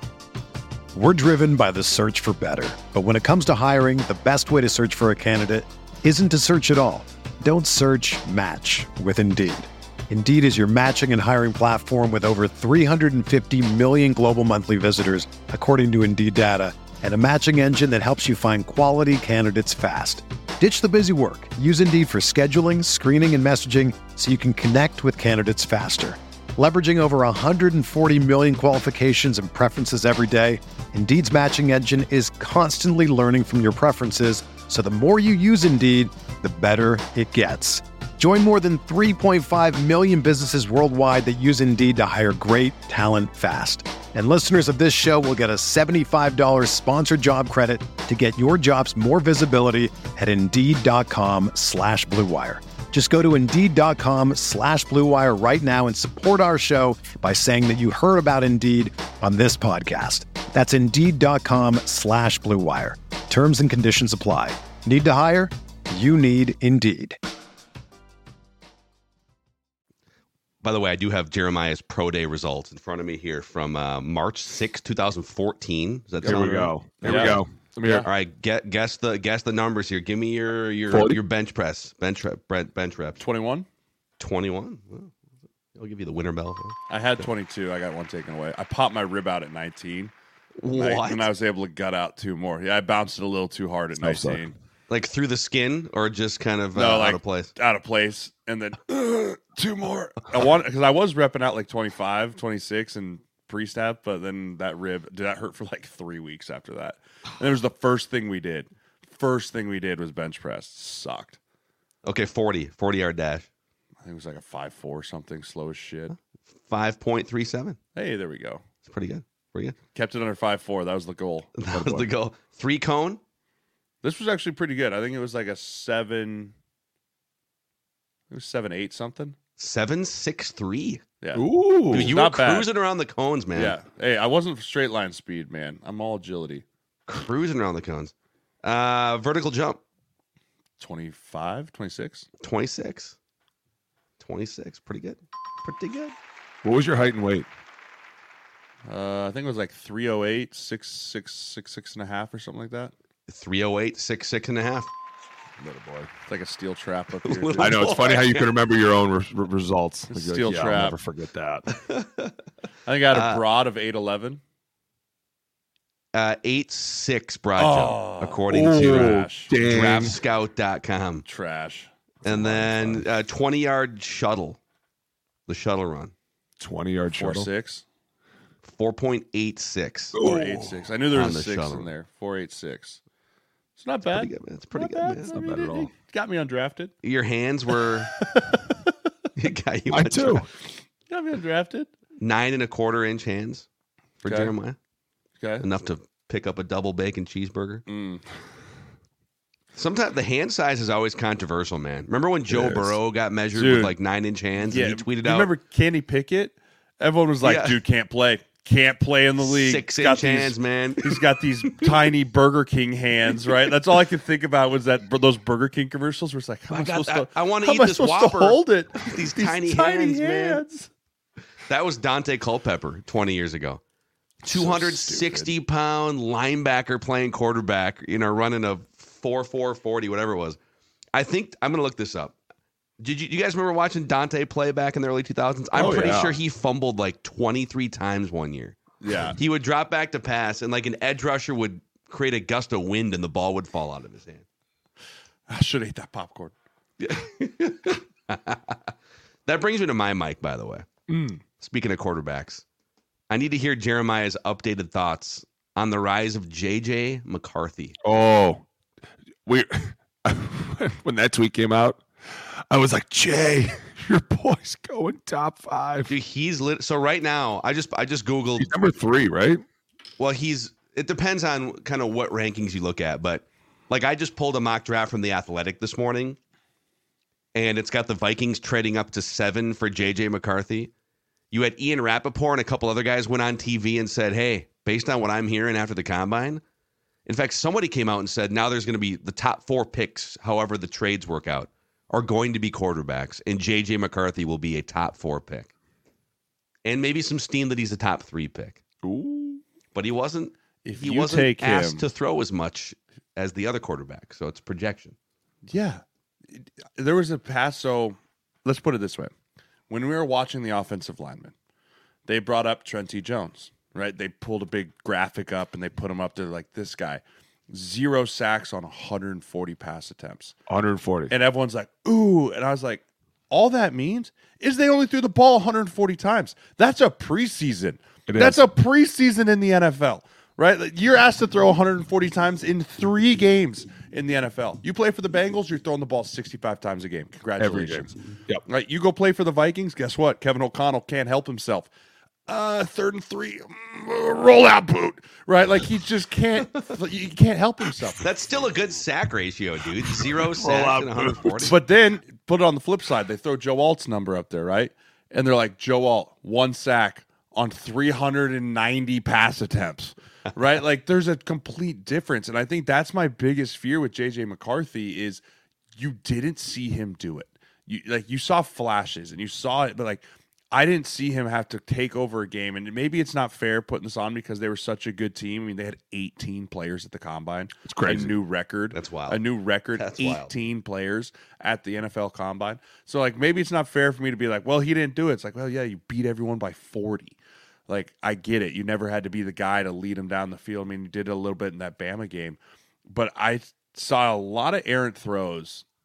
We're driven by the search for better. But when it comes to hiring, the best way to search for a candidate isn't to search at all. Don't search, match with Indeed. Indeed is your matching and hiring platform with over three hundred fifty million global monthly visitors, according to Indeed data, and a matching engine that helps you find quality candidates fast. Ditch the busy work. Use Indeed for scheduling, screening, and messaging so you can connect with candidates faster. Leveraging over one hundred forty million qualifications and preferences every day, Indeed's matching engine is constantly learning from your preferences, so the more you use Indeed, the better it gets. Join more than three point five million businesses worldwide that use Indeed to hire great talent fast. And listeners of this show will get a seventy-five dollars sponsored job credit to get your jobs more visibility at Indeed.com slash Blue Wire. Just go to Indeed.com slash Blue Wire right now and support our show by saying that you heard about Indeed on this podcast. That's Indeed.com slash Blue Wire. Terms and conditions apply. Need to hire? You need Indeed. By the way, I do have Jeremiah's pro day results in front of me here from uh, March sixth, twenty fourteen. Does that There sound we right? go. There Yeah. we go. Let me Yeah. hear. All right, get, guess the guess the numbers here. Give me your your forty? your bench press, bench rep, bench, bench reps. twenty-one? twenty-one. Well, I'll give you the winner bell. I had twenty-two. I got one taken away. I popped my rib out at nineteen. What? I, and I was able to gut out two more. Yeah, I bounced it a little too hard at No, sorry. nineteen. Like through the skin, or just kind of uh, No, like out of place? out of place, and then Two more. I want because I was repping out like twenty-five, twenty-six and pre-snap, but then that rib did that hurt for like three weeks after that. And it was the first thing we did. First thing we did was bench press. Sucked. Okay, forty, forty yard dash. I think it was like a five four something, slow as shit. five point three seven. Hey, there we go. It's pretty good. Pretty good. Kept it under five four. That was the goal. That was the goal. Three cone. This was actually pretty good. I think it was like a seven. It was seven eight something. seven six three. Yeah. Ooh. Dude, you not were bad. cruising around the cones, man. Yeah. Hey, I wasn't straight line speed, man. I'm all agility. Cruising around the cones. Uh, vertical jump. twenty-five, twenty-six. twenty-six. twenty-six. Pretty good. Pretty good. What was your height and weight? Uh, I think it was like three oh eight, six, six, six, six and a half or something like that. three oh eight, six, six and a half. Little boy. It's like a steel trap up here. Little dude. I know it's funny how you can remember your own re- re- results. Like, you're Steel like, yeah, trap. I'll never forget that. I think I had a Uh, broad of eight eleven. Uh, eight six broad Oh. jump, according Oh, to Trash. dang. draft scout dot com. Trash. And then uh, twenty yard shuttle. The shuttle run. twenty yard Four shuttle. six. four point eight six. Four eight six. I knew there On was a the six shuttle. in there. Four eight six. It's not bad. Pretty good, man. It's pretty Not good, bad. man. I not mean, bad at it- all. it got me undrafted. Your hands were. It got you Mine too. Got me undrafted. Nine and a quarter inch hands for Okay. Jeremiah. Okay. Enough to pick up a double bacon cheeseburger. Mm. Sometimes the hand size is always controversial, man. Remember when Joe is. Burrow got measured Dude. with like nine inch hands Yeah. and he tweeted you out Remember Kenny Pickett? Everyone was like, Yeah. dude, can't play. Can't play in the league. six He's got inch these- hands, man. He's got these tiny Burger King hands, right? That's all I could think about was that those Burger King commercials where it's like, how am I I, got supposed that- to? I wanna how eat am I this supposed Whopper. to hold it? These tiny hands, man. That was Dante Culpepper twenty years ago. two hundred sixty pound linebacker playing quarterback, you know, running a four four forty, whatever it was. I think I'm going to look this up. Did you, you guys remember watching Dante play back in the early two thousands? I'm Oh, pretty yeah. sure he fumbled like twenty-three times one year. Yeah. He would drop back to pass, and like an edge rusher would create a gust of wind, and the ball would fall out of his hand. I should have ate that popcorn. That brings me to my mic, by the way. Speaking of quarterbacks, I need to hear Jeremiah's updated thoughts on the rise of J J McCarthy. Oh, we when that tweet came out, I was like, Jay, your boy's going top five. Dude, he's lit. So right now, I just I just googled. He's number three, right? Well, he's. It depends on kind of what rankings you look at, but like I just pulled a mock draft from the Athletic this morning, and it's got the Vikings trading up to seven for J J McCarthy. You had Ian Rappaport and a couple other guys went on T V and said, hey, based on what I'm hearing after the combine, in fact, somebody came out and said now there's going to be the top four picks, however the trades work out, are going to be quarterbacks, and J J McCarthy will be a top four pick. And maybe some steam that he's a top three pick. Ooh. But he wasn't If he you wasn't take asked him, to throw as much as the other quarterback, so it's projection. yeah, there was a pass. So let's put it this way: when we were watching the offensive linemen, they brought up Trenty Jones, right? They pulled a big graphic up and they put him up there like this guy, zero sacks on one hundred forty pass attempts, one hundred forty. and everyone's like, "Ooh!" And I was like, "All that means is they only threw the ball one hundred forty times. That's a preseason. It That's is. a preseason in the N F L." Right? Like, you're asked to throw one hundred forty times in three games in the N F L. You play for the Bengals, you're throwing the ball sixty-five times a game. Congratulations. Yep. Right? You go play for the Vikings, guess what? Kevin O'Connell can't help himself. Uh, third and three, mm, roll out boot. Right? Like he just can't. He can't help himself. That's still a good sack ratio, dude. Zero sacks and one hundred forty. But then put it on the flip side. They throw Joe Alt's number up there, right? And they're like, Joe Alt, one sack on three hundred ninety pass attempts, right? Like there's a complete difference. And I think that's my biggest fear with J J McCarthy is you didn't see him do it. You like you saw flashes and you saw it, but like I didn't see him have to take over a game. And maybe it's not fair putting this on because they were such a good team. I mean, they had eighteen players at the combine. It's crazy. A new record. That's wild. A new record. That's wild. eighteen players at the N F L combine. So like maybe it's not fair for me to be like, well, he didn't do it. It's like, well, yeah, you beat everyone by forty. Like, I get it. You never had to be the guy to lead them down the field. I mean, you did it a little bit in that Bama game. But I saw a lot of errant throws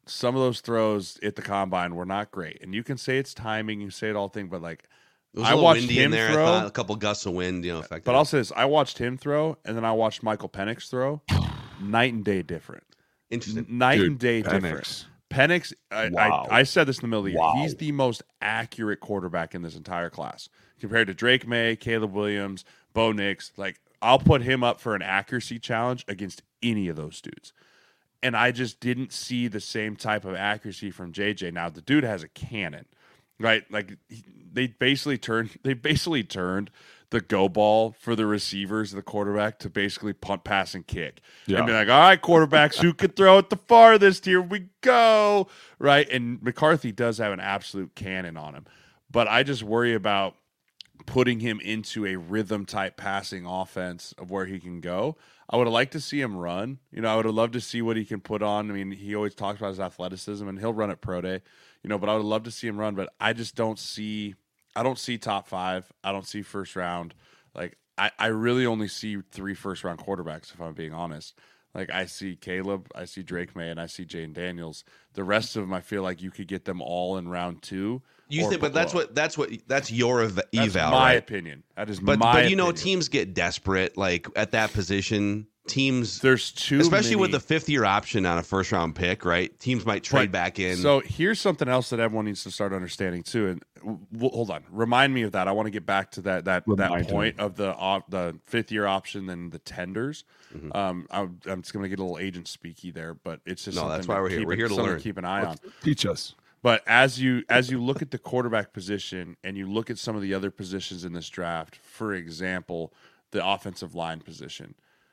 some of those throws at the combine were not great. And you can say it's timing, you say it all thing, but like It was a I little watched windy him in there. throw, I thought a couple gusts of wind, you know, affected. but it. I'll say this: I watched him throw, and then I watched Michael Penix throw. Night and day different. Interesting. Night Dude, and day Penix. different. Penix, I, Wow. I, I said this in the middle of the year. Wow. He's the most accurate quarterback in this entire class compared to Drake May, Caleb Williams, Bo Nix. Like, I'll put him up for an accuracy challenge against any of those dudes. And I just didn't see the same type of accuracy from J J. Now, the dude has a cannon, right? Like, he, they basically turned they basically turned the go ball for the receivers, the quarterback, to basically punt, pass, and kick. Yeah. And be like, all right, quarterbacks, who could throw it the farthest? Here we go. Right. And McCarthy does have an absolute cannon on him. But I just worry about putting him into a rhythm type passing offense of where he can go. I would have liked to see him run. You know, I would have loved to see what he can put on. I mean, he always talks about his athleticism, and he'll run at pro day, you know, but I would love to see him run. But I just don't see I don't see top five. I don't see first round. Like, I, I really only see three first round quarterbacks, if I'm being honest. Like, I see Caleb, I see Drake May, and I see Jane Daniels. The rest of them, I feel like you could get them all in round two. You or think, but that's below. what that's what that's your ev- That's eval, my right? opinion. That is But my but you know, opinion. teams get desperate, like at that position. Teams, There's too especially with many- the fifth year option on a first round pick, right? Teams might trade But- back in. So here's something else that everyone needs to start understanding too. And w- w- hold on, remind me of that. I want to get back to that that Remind that me. point of the uh, the fifth year option and the tenders. Mm-hmm. Um, I'm, I'm just going to get a little agent speaky there, but it's just No, something that's why to we're here. keep We're an- here to something learn. keep an eye on. Teach us. But as you as you look at the quarterback position and you look at some of the other positions in this draft, for example, the offensive line position,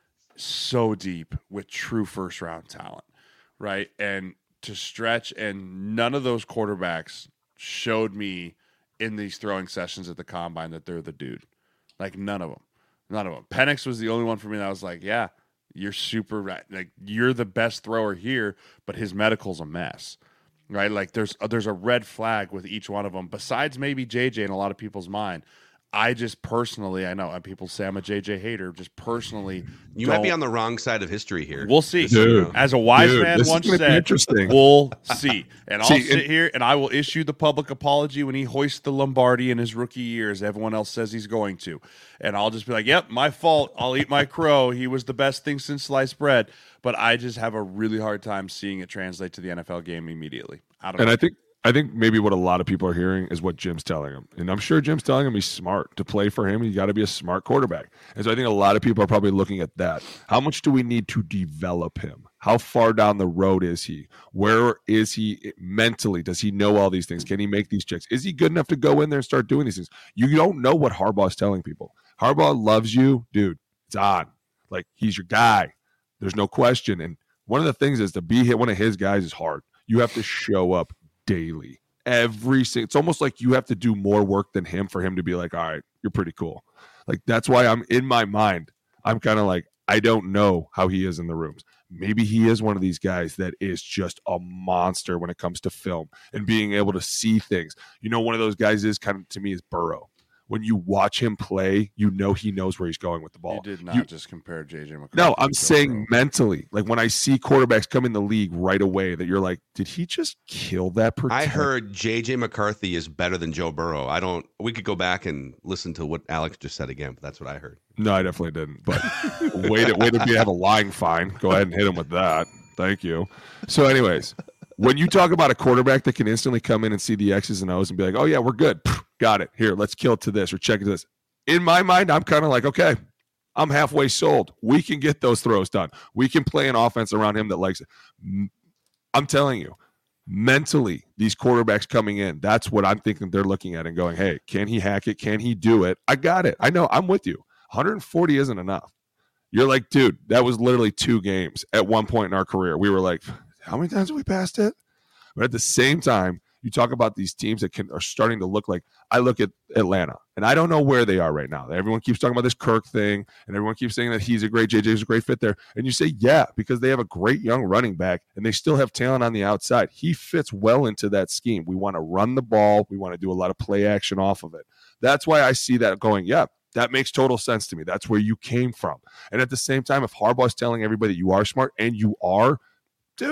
so deep with true first round talent, right? And to stretch, and none of those quarterbacks showed me in these throwing sessions at the combine that they're the dude. Like, none of them, none of them. Penix was the only one for me that I was like, yeah, you're super right. Like, you're the best thrower here, but his medical's a mess. Right, like there's there's a red flag with each one of them. Besides maybe J J in a lot of people's mind, I just personally, I know, and people say I'm a J J hater. Just personally, you might be don't- on the wrong side of history here. We'll see. Dude. As a wise Dude, man this is once gonna be said, interesting. we'll see. And I'll See, sit and- here and I will issue the public apology when he hoists the Lombardi in his rookie year, as everyone else says he's going to. And I'll just be like, yep, my fault. I'll eat my crow. He was the best thing since sliced bread. But I just have a really hard time seeing it translate to the N F L game immediately. I don't And know. I think I think maybe what a lot of people are hearing is what Jim's telling him. And I'm sure Jim's telling him he's smart. To play for him, you got to be a smart quarterback. And so I think a lot of people are probably looking at that. How much do we need to develop him? How far down the road is he? Where is he mentally? Does he know all these things? Can he make these checks? Is he good enough to go in there and start doing these things? You don't know what Harbaugh's telling people. Harbaugh loves you, dude. It's on. Like, he's your guy. There's no question. And one of the things is to be hit one of his guys is hard. You have to show up daily. Every single, it's almost like you have to do more work than him for him to be like, all right, you're pretty cool. Like, that's why I'm in my mind, I'm kind of like, I don't know how he is in the rooms. Maybe he is one of these guys that is just a monster when it comes to film and being able to see things. You know, one of those guys is kind of, to me, is Burrow. When you watch him play, you know he knows where he's going with the ball. You did not You- just compare J J McCarthy. No, I'm to Joe saying Burrow. mentally. Like, when I see quarterbacks come in the league right away, that you're like, did he just kill that? I protect- heard J J McCarthy is better than Joe Burrow. I don't. We could go back and listen to what Alex just said again, but that's what I heard. No, I definitely didn't. But way to way to be have a lying fine. Go ahead and hit him with that. Thank you. So, anyways, when you talk about a quarterback that can instantly come in and see the X's and O's and be like, "Oh yeah, we're good. Pfft, got it. Here, let's kill it to this or check it to this." In my mind, I'm kind of like, okay, I'm halfway sold. We can get those throws done. We can play an offense around him that likes it. M- I'm telling you, mentally, these quarterbacks coming in, that's what I'm thinking they're looking at and going, hey, can he hack it? Can he do it? I got it. I know. I'm with you. one hundred forty isn't enough. You're like, dude, that was literally two games at one point in our career. We were like, how many times have we passed it? But at the same time, you talk about these teams that can are starting to look like, I look at Atlanta, and I don't know where they are right now. Everyone keeps talking about this Kirk thing, and everyone keeps saying that he's a great, J J's a great fit there. And you say, yeah, because they have a great young running back, and they still have talent on the outside. He fits well into that scheme. We want to run the ball. We want to do a lot of play action off of it. That's why I see that going, yeah, that makes total sense to me. That's where you came from. And at the same time, if Harbaugh's telling everybody that you are smart, and you are, dude,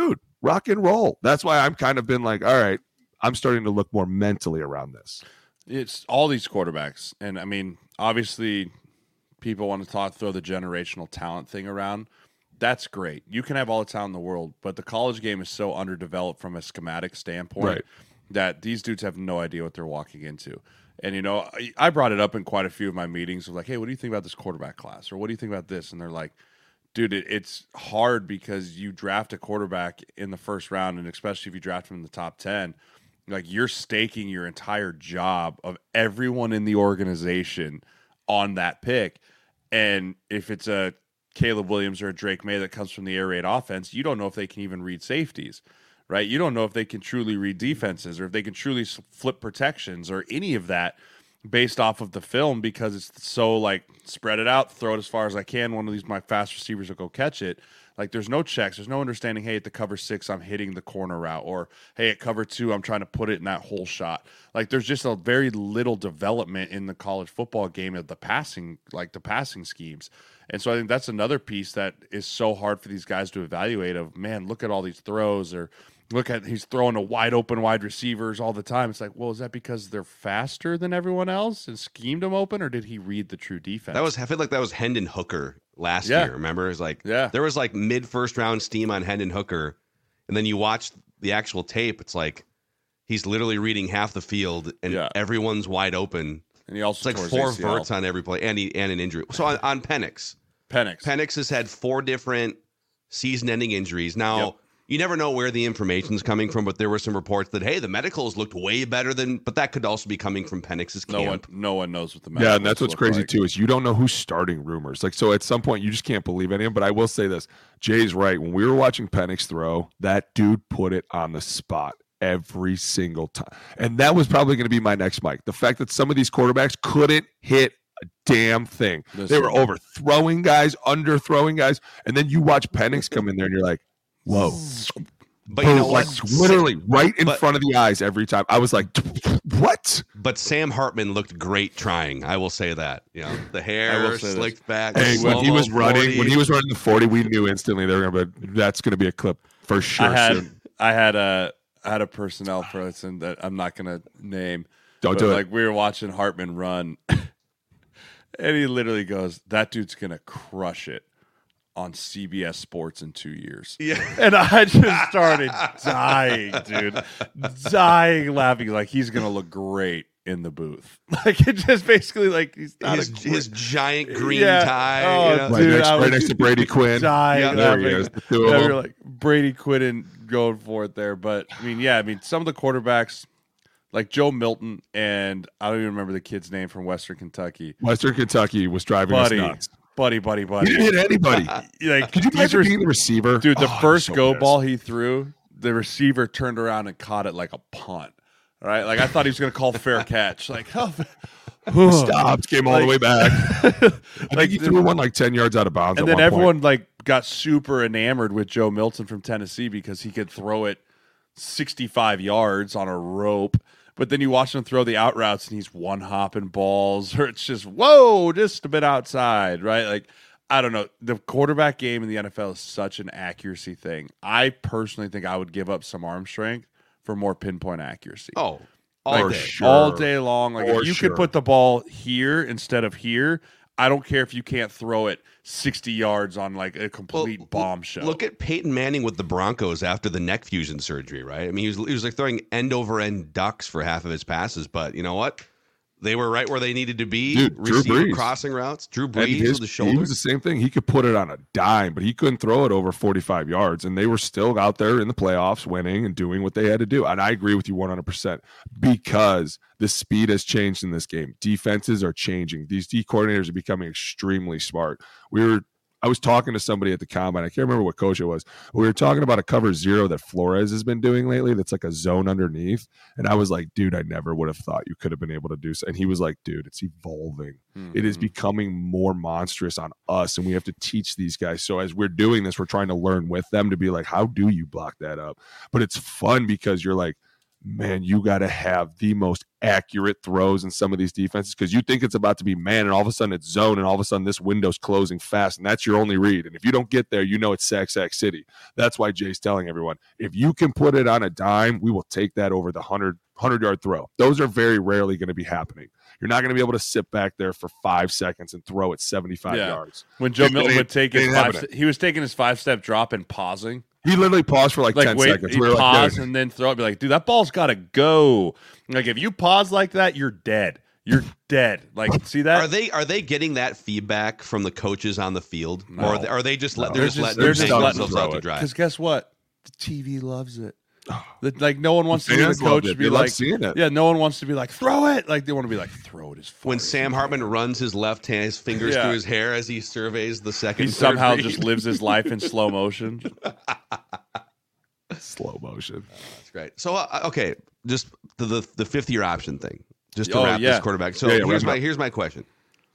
rock and roll. That's why I'm kind of been like, all right, I'm starting to look more mentally around this. It's all these quarterbacks. And I mean, obviously people want to talk, throw the generational talent thing around. That's great. You can have all the talent in the world, but the college game is so underdeveloped from a schematic standpoint Right. that these dudes have no idea what they're walking into. And, you know, I, I brought it up in quite a few of my meetings of like, hey, what do you think about this quarterback class? Or what do you think about this? And they're like, dude, it, it's hard because you draft a quarterback in the first round, and especially if you draft him in the top ten, like you're staking your entire job of everyone in the organization on that pick. And if it's a Caleb Williams or a Drake May that comes from the air raid offense, you don't know if they can even read safeties, right? You don't know if they can truly read defenses or if they can truly flip protections or any of that based off of the film, because it's so like spread it out, throw it as far as I can. One of these my fast receivers will go catch it. Like there's no checks. There's no understanding, hey, at the cover six, I'm hitting the corner route, or hey, at cover two, I'm trying to put it in that whole shot. Like there's just a very little development in the college football game of the passing, like the passing schemes. And so I think that's another piece that is so hard for these guys to evaluate of, man, look at all these throws, or look at he's throwing a wide open wide receivers all the time. It's like, well, is that because they're faster than everyone else and schemed them open, or did he read the true defense? That was I feel like that was Hendon Hooker last Yeah. year. Remember, it's like Yeah. there was like mid first round steam on Hendon Hooker, and then you watch the actual tape. It's like he's literally reading half the field, and Yeah. everyone's wide open. and he also It's like tore four his A C L. verts on every play, and he, and an injury. So on, on Penix, Penix. Penix has had four different season-ending injuries. Now, Yep. you never know where the information's coming from, but there were some reports that, hey, the medicals looked way better than, but that could also be coming from Penix's No one, camp. no one knows what the Yeah, and that's medicals what's look crazy like. too is you don't know who's starting rumors. Like so, at some point you just can't believe any of them. But I will say this: Jay's right. When we were watching Penix throw, that dude put it on the spot every single time, and that was probably going to be my next mic. The fact that some of these quarterbacks couldn't hit a damn thing. Listen. They were overthrowing guys, underthrowing guys, and then you watch Penix come in there, and you're like, "Whoa!" But you know like what? literally right in but- front of the eyes every time. I was like, "What?" But Sam Hartman looked great trying. I will say that. You know, the I hair will say this. slicked back. Hey, when he slow-mo was running, when forty. he was running the forty, we knew instantly they were going to. That's going to be a clip for sure. I had soon. I had a I had a personnel person that I'm not gonna name. Don't but do it. like we were watching Hartman run, and he literally goes, "That dude's gonna crush it on C B S Sports in two years." Yeah. And I just started dying, dude, dying laughing. Like he's gonna look great in the booth. Like it just basically like he's not his, a great- his giant green Yeah. tie. Oh, you know? right, dude, next, I right was next to Brady Quinn. dying Yeah, there he laughing. is. The two of Yeah, we them. were like Brady Quinn going for it there. But I mean, yeah, I mean, some of the quarterbacks like Joe Milton and I don't even remember the kid's name from Western Kentucky. Western Kentucky was driving Buddy, us nuts. buddy, buddy, He buddy. didn't hit anybody. Like, Could you these imagine were- being the receiver? dude, the Oh, I'm first so go pissed. ball he threw, the receiver turned around and caught it like a punt. All right, like I thought he was going to call fair catch. Like, oh, Stopped, came all the way Like- back. I think Like, he threw one like ten yards out of bounds. and at then one everyone point. like got super enamored with Joe Milton from Tennessee because he could throw it sixty-five yards on a rope. But then you watch him throw the out routes and he's one hopping balls, or it's just whoa, just a bit outside, right? Like I don't know. The quarterback game in the N F L is such an accuracy thing. I personally think I would give up some arm strength for more pinpoint accuracy. Oh, all Like, For day. sure. all day long. Like For if you sure. could put the ball here instead of here, I don't care if you can't throw it sixty yards on like a complete Well, bombshell. Look at Peyton Manning with the Broncos after the neck fusion surgery, right? I mean, he was, he was like throwing end over end ducks for half of his passes, but you know what? They were right where they needed to be. Dude, Drew receiver Brees. crossing routes. Drew And Brees his- with the he shoulder. was the same thing. He could put it on a dime, but he couldn't throw it over forty-five yards. And they were still out there in the playoffs winning and doing what they had to do. And I agree with you one hundred percent because the speed has changed in this game. Defenses are changing. These D coordinators are becoming extremely smart. We were I was talking to somebody at the combine. I can't remember what coach it was. We were talking about a cover zero that Flores has been doing lately. That's like a zone underneath. And I was like, dude, I never would have thought you could have been able to do so. And he was like, dude, it's evolving. It is Mhm. becoming more monstrous on us. And we have to teach these guys. So as we're doing this, we're trying to learn with them to be like, how do you block that up? But it's fun because you're like, man, you got to have the most accurate throws in some of these defenses because you think it's about to be man, and all of a sudden it's zone, and all of a sudden this window's closing fast, and that's your only read. And if you don't get there, you know it's sack, sack city. That's why Jay's telling everyone, if you can put it on a dime, we will take that over the one hundred, hundred-yard throw. Those are very rarely going to be happening. You're not going to be able to sit back there for five seconds and throw it seventy-five yeah. yards. When Joe It- Milton it- would take it his ain't five, happening. he was taking his five-step drop and pausing. He literally paused for like, Like, ten wait, seconds. he'd We were like, pause dude, and then throw it. Be like, dude, that ball's got to go. Like, if you pause like that, you're dead. You're dead. Like, see that? Are they are they getting that feedback from the coaches on the field, No. or are they, are they just let, No. they're, They're just just- letting they're them just hang letting themselves them out throw to it. dry? Because guess what? The T V loves it. The, like, no one wants to be the fans loved coach it. to be They love like, seeing it. yeah, no one wants to be like, throw it. Like, they want to be like, throw it as far When as Sam you Hartman runs his left hand, his fingers Yeah. through his hair as he surveys the second. He third somehow read. just lives his life in slow motion. slow motion. That's great. So uh, okay, just the, the the fifth year option thing. Just to Oh, wrap yeah. this quarterback. So Yeah, yeah, here's wrap it my up. here's my question.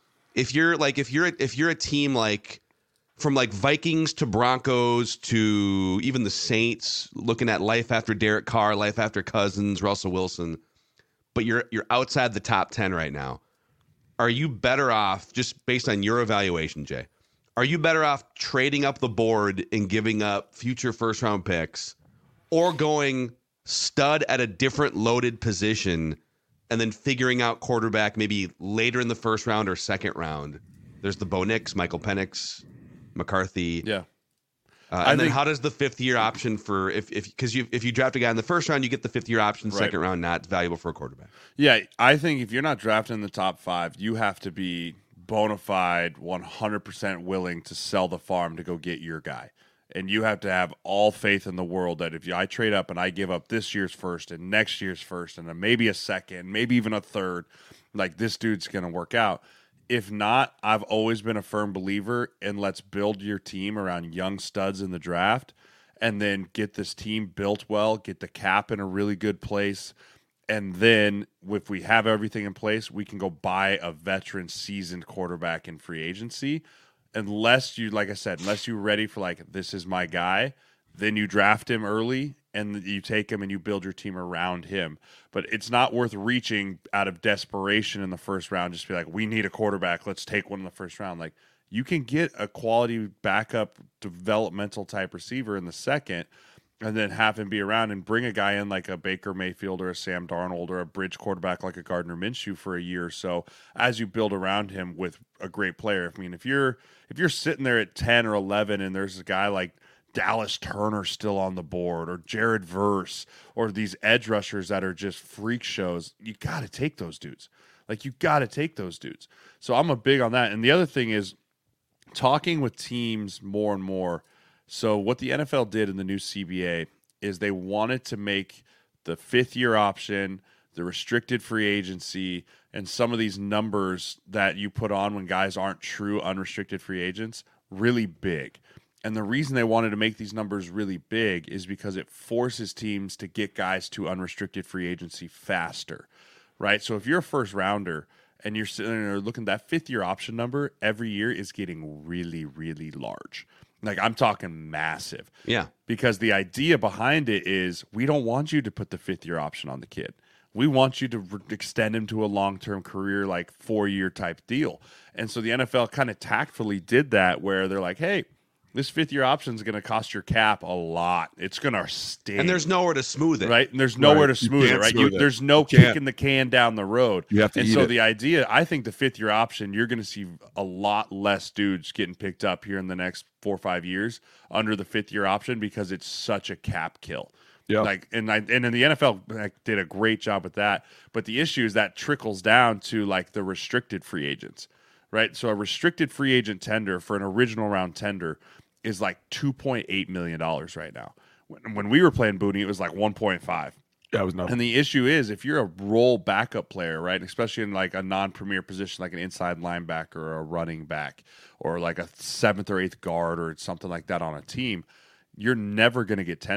If you're like if you're if you're a team like from like Vikings to Broncos to even the Saints, looking at life after Derek Carr, life after Cousins, Russell Wilson, but you're you're outside the top ten right now. Are you better off, just based on your evaluation, Jay? Are you better off trading up the board and giving up future first round picks, or going stud at a different loaded position and then figuring out quarterback maybe later in the first round or second round? There's the Bo Nix, Michael Penix, McCarthy. Yeah. Uh, I and then think- how does the fifth year option for if if because you if you draft a guy in the first round, you get the fifth year option, Right. second round not valuable for a quarterback. Yeah, I think if you're not drafted in the top five, you have to be bona fide, one hundred percent willing to sell the farm to go get your guy. And you have to have all faith in the world that if you, I trade up and I give up this year's first and next year's first and then maybe a second, maybe even a third, like this dude's going to work out. If not, I've always been a firm believer in let's build your team around young studs in the draft and then get this team built well, get the cap in a really good place. And then if we have everything in place, we can go buy a veteran seasoned quarterback in free agency. Unless you, like I said, unless you're ready for like, this is my guy, then you draft him early and you take him and you build your team around him. But it's not worth reaching out of desperation in the first round. Just be like, we need a quarterback. Let's take one in the first round. Like, you can get a quality backup developmental type receiver in the second and then have him be around and bring a guy in like a Baker Mayfield or a Sam Darnold or a bridge quarterback like a Gardner Minshew for a year or so as you build around him with a great player. I mean, if you're if you're sitting there at ten or eleven and there's a guy like Dallas Turner still on the board or Jared Verse or these edge rushers that are just freak shows, you got to take those dudes. Like, you got to take those dudes. So I'm a big on that. And the other thing is talking with teams more and more. So what the N F L did in the new C B A is they wanted to make the fifth year option, the restricted free agency, and some of these numbers that you put on when guys aren't true unrestricted free agents really big. And the reason they wanted to make these numbers really big is because it forces teams to get guys to unrestricted free agency faster, right? So if you're a first rounder and you're sitting there looking, that fifth year option number every year is getting really, really large. Like, I'm talking massive. Yeah. Because the idea behind it is we don't want you to put the fifth year option on the kid. We want you to re- extend him to a long-term career, like four-year type deal. And so the N F L kind of tactfully did that where they're like, hey, this fifth year option is going to cost your cap a lot. It's going to sting. And there's nowhere to smooth it. Right? And there's nowhere Right. to You smooth it, can't right? smooth You, it. there's no You can't. kicking the can down the road. You have to And eat so it. the idea, I think the fifth year option, you're going to see a lot less dudes getting picked up here in the next four or five years under the fifth year option because it's such a cap kill. Yeah. Like, and I, and then the N F L like, did a great job with that. But the issue is that trickles down to like the restricted free agents, right? So a restricted free agent tender for an original round tender is like two point eight million dollars right now. When, when we were playing Boonie, it was like one point five. That was nothing. And the issue is if you're a role backup player, right, especially in like a non-premier position like an inside linebacker or a running back or like a seventh or eighth guard or something like that on a team, you're never going to get tendered.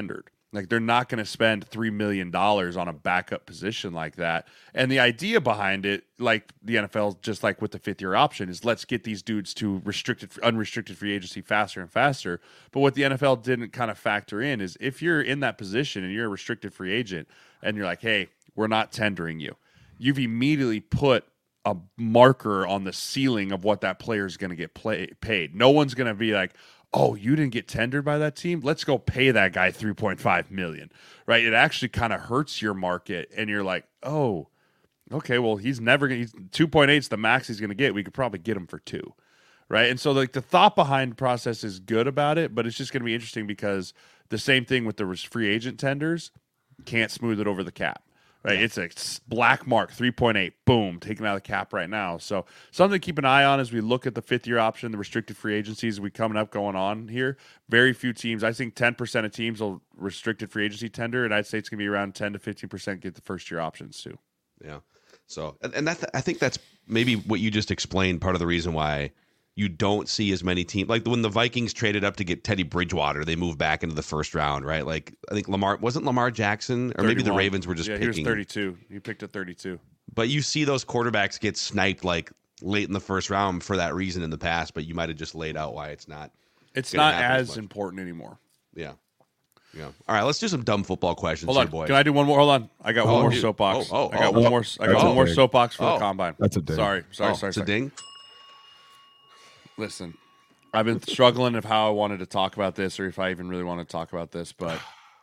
Like, they're not going to spend three million dollars on a backup position like that. And the idea behind it, like the N F L, just like with the fifth-year option, is let's get these dudes to restricted, unrestricted free agency faster and faster. But what the N F L didn't kind of factor in is if you're in that position and you're a restricted free agent and you're like, hey, we're not tendering you, you've immediately put a marker on the ceiling of what that player is going to get play, paid. No one's going to be like, oh, you didn't get tendered by that team? Let's go pay that guy three point five million dollars, right? It actually kind of hurts your market, and you're like, oh, okay, well, he's never going to – two point eight is the max he's going to get. We could probably get him for two, right? And so, like, the thought behind the process is good about it, but it's just going to be interesting because the same thing with the free agent tenders, can't smooth it over the cap. Right, yeah. It's a black mark, three point eight, boom, taken out of the cap right now. So something to keep an eye on as we look at the fifth-year option, the restricted free agencies we coming up going on here. Very few teams. I think ten percent of teams will restricted free agency tender, and I'd say it's going to be around ten to fifteen percent get the first-year options too. Yeah. So, and, and that, I think that's maybe what you just explained, part of the reason why you don't see as many teams. Like when the Vikings traded up to get Teddy Bridgewater, they moved back into the first round, right? Like I think Lamar, wasn't Lamar Jackson? Or maybe the Ravens were just yeah, picking. He was thirty-two. He picked at thirty-two. But you see those quarterbacks get sniped like late in the first round for that reason in the past, but you might have just laid out why it's not. It's not as, as important anymore. Yeah. Yeah. All right, let's do some dumb football questions Hold on. here, boys. Can I do one more? Hold on. I got oh, one more dude. soapbox. Oh, oh, I got oh, one oh, more I got one more ding. soapbox for oh, the combine. That's a ding. Sorry. Sorry, oh, sorry, it's sorry. a ding? Listen, I've been struggling of how I wanted to talk about this or if I even really want to talk about this, but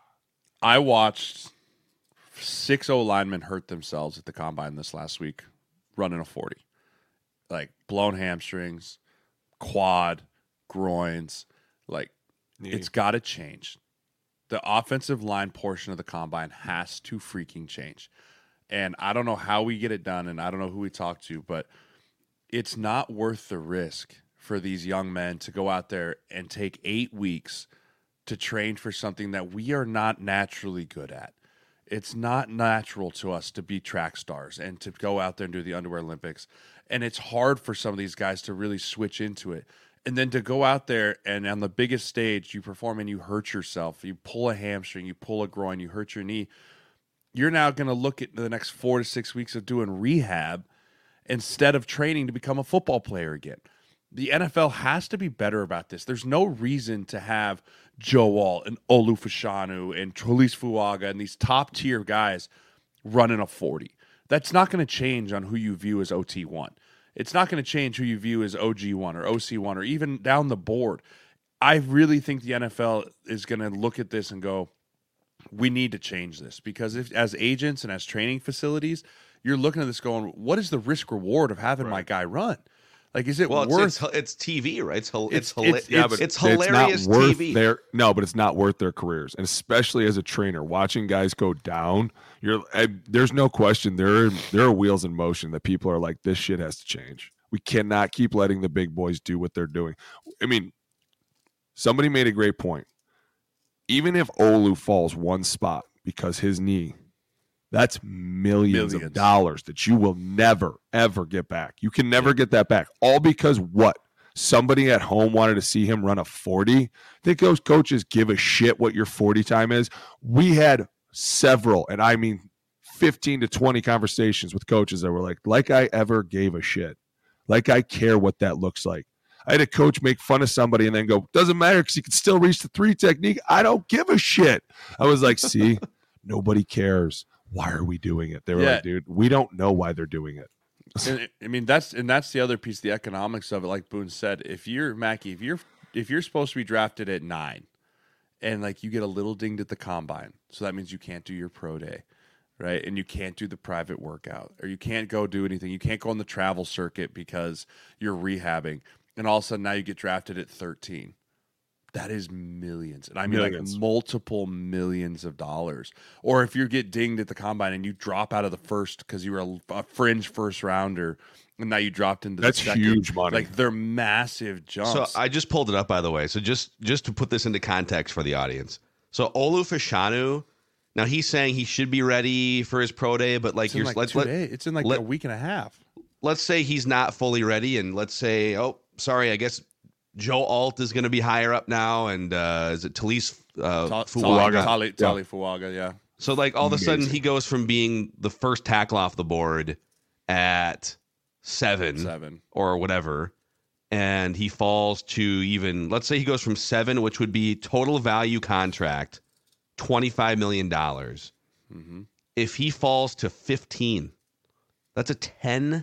I watched six O linemen hurt themselves at the combine this last week running a forty. Like blown hamstrings, quad, groins. Like Knee. It's got to change. The offensive line portion of the combine has to freaking change. And I don't know how we get it done, and I don't know who we talk to, but it's not worth the risk for these young men to go out there and take eight weeks to train for something that we are not naturally good at. It's not natural to us to be track stars and to go out there and do the Underwear Olympics. And it's hard for some of these guys to really switch into it. And then to go out there and on the biggest stage, you perform and you hurt yourself. You pull a hamstring, you pull a groin, you hurt your knee. You're now going to look at the next four to six weeks of doing rehab instead of training to become a football player again. The N F L has to be better about this. There's no reason to have Joe Alt and Olu Fashanu and Trilise Fuaga and these top-tier guys running a forty. That's not going to change on who you view as O T one. It's not going to change who you view as O G one or O C one or even down the board. I really think the N F L is going to look at this and go, we need to change this, because if as agents and as training facilities, you're looking at this going, what is the risk reward of having right. my guy run? Like, is it well, worth? It's, it's, it's T V, right? It's it's It's- it's, it's- yeah, it's- but it's It's hilarious not worth T V. their no, but it's not worth their careers, and especially as a trainer, watching guys go down. You're I, there's no question there there are wheels in motion that people are like, this shit has to change. We cannot keep letting the big boys do what they're doing. I mean, somebody made a great point. Even if Olu falls one spot because his knee, that's millions, Millions. of dollars that you will never, ever get back. You can never get that back. All because what? Somebody at home wanted to see him run a forty. Think those coaches give a shit what your forty time is? We had several, and I mean fifteen to twenty conversations with coaches that were like, like I ever gave a shit. Like I care what that looks like. I had a coach make fun of somebody and then go, doesn't matter because he can still reach the three technique. I don't give a shit. I was like, see, nobody cares. Why are we doing it? They were Yeah. like, dude, we don't know why they're doing it. And, I mean, that's and that's the other piece, the economics of it. Like Boone said, if you're Mackie, if you're if you're supposed to be drafted at nine, and like you get a little dinged at the combine, so that means you can't do your pro day, right? And you can't do the private workout, or you can't go do anything. You can't go on the travel circuit because you're rehabbing, and all of a sudden now you get drafted at thirteen. That is millions. And I mean Millions. like multiple millions of dollars. Or if you get dinged at the combine and you drop out of the first because you were a, a fringe first rounder and now you dropped into That's the second. huge money. Like they're massive jumps. So I just pulled it up, by the way. So just just to put this into context for the audience. So Olu Fashanu, now he's saying he should be ready for his pro day, but like it's in you're like let's two let, days. It's in like let- a week and a half. let's say he's not fully ready, and let's say, oh, sorry, I guess Joe Alt is going to be higher up now, and uh, is it Talise uh, Ta- Fuaga. Tali, Tali Fuaga, yeah. So like all of a sudden Amazing. he goes from being the first tackle off the board at seven, Seven. or whatever, and he falls to even, let's say he goes from seven, which would be total value contract, twenty-five million dollars. Mm-hmm. If he falls to fifteen, that's a ten,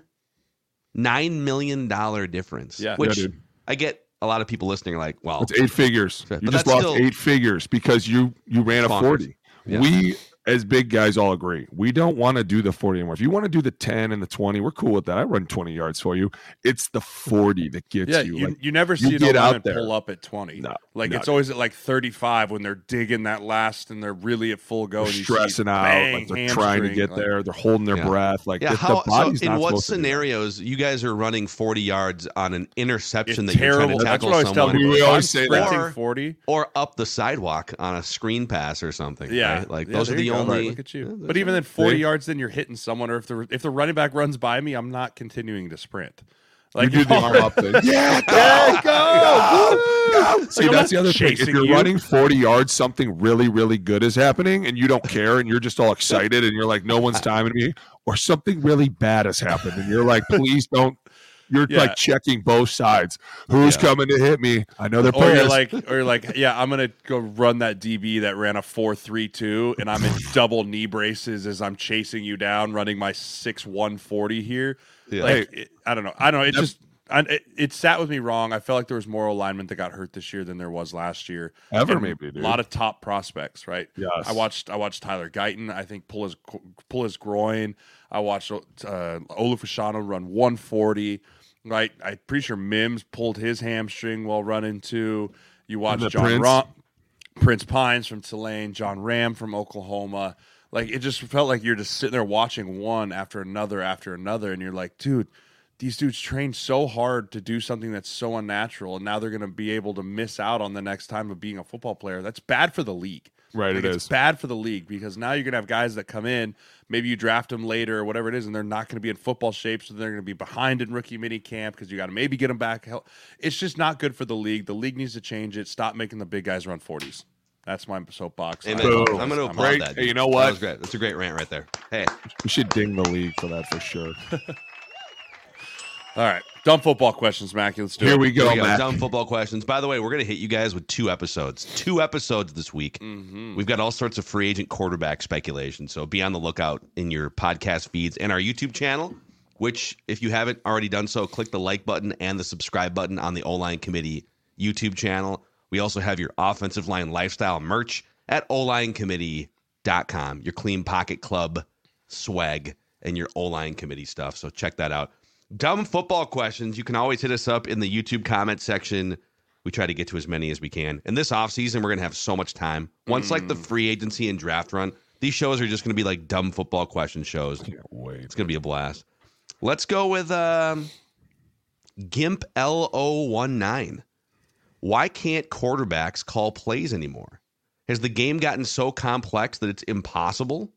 nine million dollars difference. Yeah. Which Yeah, dude. I get a lot of people listening are like, well, It's eight figures. But You just that's lost still- eight figures because you you ran a Bonkers. forty. Yeah. We as big guys all agree. We don't want to do the forty anymore. If you want to do the ten and the twenty, we're cool with that. I run twenty yards for you. It's the forty that gets Yeah, you. you, Like, you never you see an get out lineman there. pull up at twenty. No, like no. it's always at like thirty-five when they're digging that last and they're really at full go. they're and you see stressing out, bang, like they're trying to hamstring, get like- there. They're holding their Yeah. breath. Like yeah, the, how, the body's so in not what supposed to do that. scenarios you guys are running forty yards on an interception It's that you're terrible. trying to That's tackle what I always tell someone, people. We If I'm always say that. sprinting Or- forty. or up the sidewalk on a screen pass or something? Yeah, right? Like Yeah, those are there the you go. only. Right, look at you. Yeah, But those even are- then, forty See? yards, then you're hitting someone. Or if the if the running back runs by me, I'm not continuing to sprint. You Like do the arm up thing. Yeah, go, go, go. See, I'm that's not the other thing. If chasing you're you. running forty yards, something really, really good is happening, and you don't care, and you're just all excited, and you're like, no one's timing me, or something really bad has happened, and you're like, please don't. You're Yeah. like checking both sides. Who's Yeah. coming to hit me? I know they're Or you're playing. like, or you're like, yeah, I'm gonna go run that D B that ran a four three two, and I'm in double knee braces as I'm chasing you down, running my six one forty here. Yeah. Like, it, I don't know, I don't know. It That- just, I, it, it sat with me wrong. I felt like there was more alignment that got hurt this year than there was last year. Ever And maybe, a dude. lot of top prospects, right? Yes. I watched, I watched Tyler Guyton, I think pull his pull his groin. I watched uh, Olufashano run one forty. Right, I'm pretty sure Mims pulled his hamstring while running too. You watch the John Prince. Ram, Prince Pines from Tulane, John Ram from Oklahoma. Like it just felt like you're just sitting there watching one after another after another, and you're like, dude, these dudes trained so hard to do something that's so unnatural, and now they're going to be able to miss out on the next time of being a football player. That's bad for the league. Right, Like, it it's is. bad for the league because now you're going to have guys that come in, maybe you draft them later or whatever it is, and they're not going to be in football shape, so they're going to be behind in rookie mini camp because you got to maybe get them back. Hell, it's just not good for the league. The league needs to change it. Stop making the big guys run forties. That's my soapbox. Amen. I- Boom. I'm going to I'm applaud Great. that. Hey, you know That what? was great. That's a great rant right there. Hey, We should ding the league for that for sure. All right, dumb football questions, Mackie. Let's do Here it. we here go, we go. Matt. Dumb football questions. By the way, we're going to hit you guys with two episodes. Two episodes this week. Mhm. We've got all sorts of free agent quarterback speculation. So be on the lookout in your podcast feeds and our YouTube channel, which, if you haven't already done so, click the like button and the subscribe button on the O-Line Committee YouTube channel. We also have your offensive line lifestyle merch at O line committee dot com, your clean pocket club swag and your O-Line Committee stuff. So check that out. Dumb football questions. You can always hit us up in the YouTube comment section. We try to get to as many as we can. And this offseason, we're going to have so much time. Once like the free agency and draft run, these shows are just going to be like dumb football question shows. Can't wait. It's going to be a blast. Let's go with um, Gimp L O nineteen. Why can't quarterbacks call plays anymore? Has the game gotten so complex that it's impossible?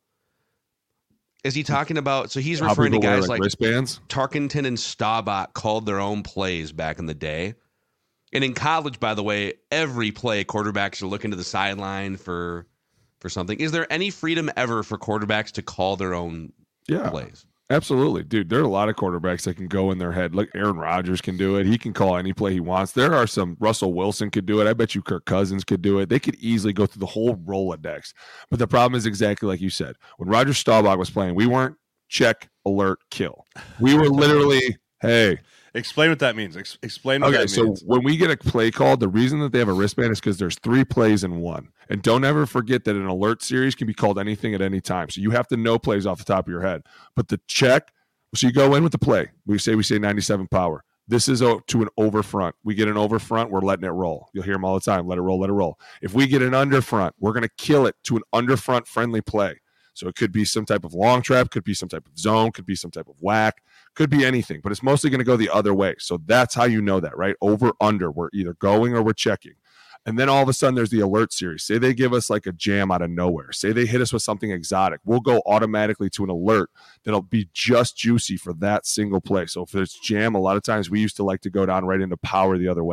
Is he talking about, so he's How referring to people wear, guys like wristbands. Tarkenton and Staubach called their own plays back in the day. And in college, by the way, every play quarterbacks are looking to the sideline for for something. Is there any freedom ever for quarterbacks to call their own Yeah, plays? absolutely, dude. There are a lot of quarterbacks that can go in their head. Like Aaron Rodgers can do it. He can call any play he wants. There are some. Russell Wilson could do it. I bet you Kirk Cousins could do it. They could easily go through the whole Rolodex. But the problem is exactly like you said. When Roger Staubach was playing, we weren't check, alert, kill. We were literally, hey. Explain what that means. Ex- explain what Okay, that so means. when we get a play called, the reason that they have a wristband is because there's three plays in one. And don't ever forget that an alert series can be called anything at any time. So you have to know plays off the top of your head. But the check, so you go in with the play. We say we say ninety-seven power. This is a, to an over front. We get an over front, we're letting it roll. You'll hear them all the time. Let it roll, let it roll. If we get an under front, we're going to kill it to an under front friendly play. So it could be some type of long trap, could be some type of zone, could be some type of whack, could be anything, but it's mostly going to go the other way. So that's how you know that, right? Over, under, we're either going or we're checking. And then all of a sudden there's the alert series. Say they give us like a jam out of nowhere. Say they hit us with something exotic. We'll go automatically to an alert that'll be just juicy for that single play. So if there's jam, a lot of times we used to like to go down right into power the other way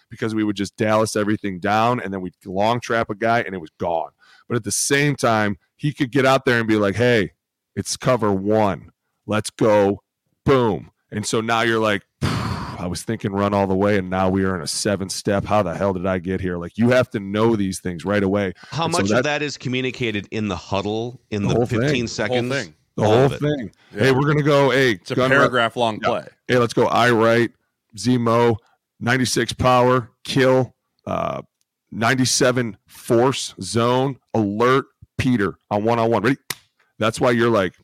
because we would just Dallas everything down, and then we'd long trap a guy, and it was gone. But at the same time, he could get out there and be like, hey, it's cover one. Let's go. Boom. And so now you're like, I was thinking run all the way, and now we are in a seven step. How the hell did I get here? Like, you have to know these things right away. How and much so that, of that is communicated in the huddle in the the, whole fifteen thing. seconds? The whole thing. The All whole of it. thing. Yeah. Hey, we're going to go, hey, It's a gun paragraph long Yeah. play. Hey, let's go I right, Zemo, ninety-six power, kill, uh, ninety-seven force, zone, alert, Peter on one-on-one. Ready? That's why you're like,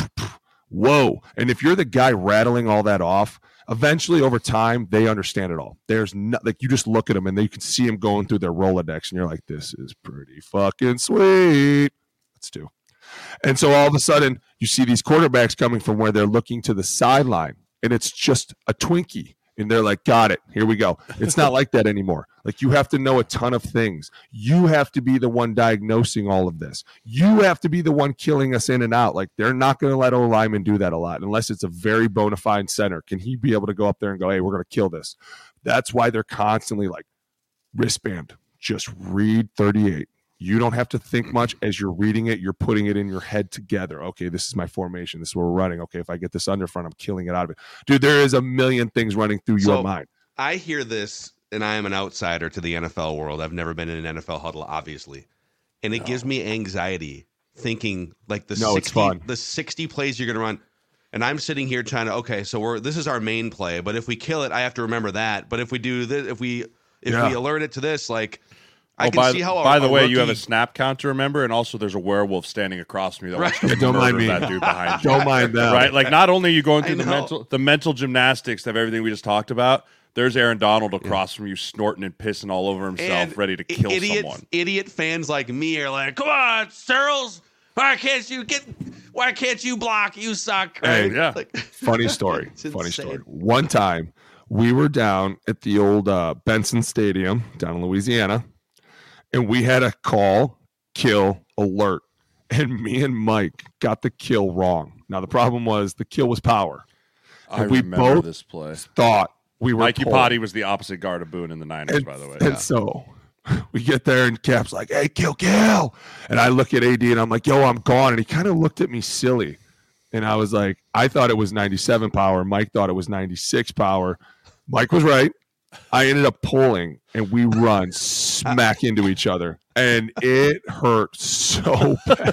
whoa. And if you're the guy rattling all that off, eventually over time, they understand it all. There's no, like, you just look at them and you can see them going through their Rolodex and you're like, this is pretty fucking sweet. That's two. And so all of a sudden you see these quarterbacks coming from where they're looking to the sideline and it's just a Twinkie. And they're like, got it. Here we go. It's not like that anymore. Like, you have to know a ton of things. You have to be the one diagnosing all of this. You have to be the one killing us in and out. Like, they're not going to let O lineman do that a lot unless it's a very bona fide center. Can he be able to go up there and go, hey, we're going to kill this? That's why they're constantly like, wristband, just read thirty-eight. You don't have to think much as you're reading it. You're putting it in your head together. Okay, this is my formation. This is where we're running. Okay, if I get this under front, I'm killing it out of it. Dude, there is a million things running through So, your mind. I hear this, and I am an outsider to the N F L world. I've never been in an N F L huddle, obviously. And it no. gives me anxiety thinking like the, no, sixty, it's fun. the sixty plays you're going to run. And I'm sitting here trying to, okay, so we're this is our main play. But if we kill it, I have to remember that. But if we do this, if we if yeah. we alert it to this, like, I oh, can by, see how. By a, the a way, rookie, you have a snap count to remember, and also there's a werewolf standing across from you that right. wants to Don't mind murder me. that dude behind you. Don't mind that. Right? Like, not only are you going through I the know. mental, the mental gymnastics of everything we just talked about. There's Aaron Donald across yeah. from you, snorting and pissing all over himself, and ready to kill idiot, someone. Idiot fans like me are like, "Come on, Searles, why can't you get? Why can't you block? You suck!" Right? Hey, yeah. Like, funny story. Funny insane. story. One time, we were down at the old uh, Benson Stadium down in Louisiana, and we had a call, kill, alert, and me and Mike got the kill wrong. Now the problem was the kill was power. I we remember both this play. Thought we were Mike told. Upati was the opposite guard of Boone in the Niners, and, by the way. And yeah. so we get there, and Cap's like, hey, kill, kill. And I look at A D, and I'm like, yo, I'm gone. And he kind of looked at me silly. And I was like, I thought it was ninety-seven power. Mike thought it was ninety-six power. Mike was right. I ended up pulling, and we run smack into each other. And it hurt so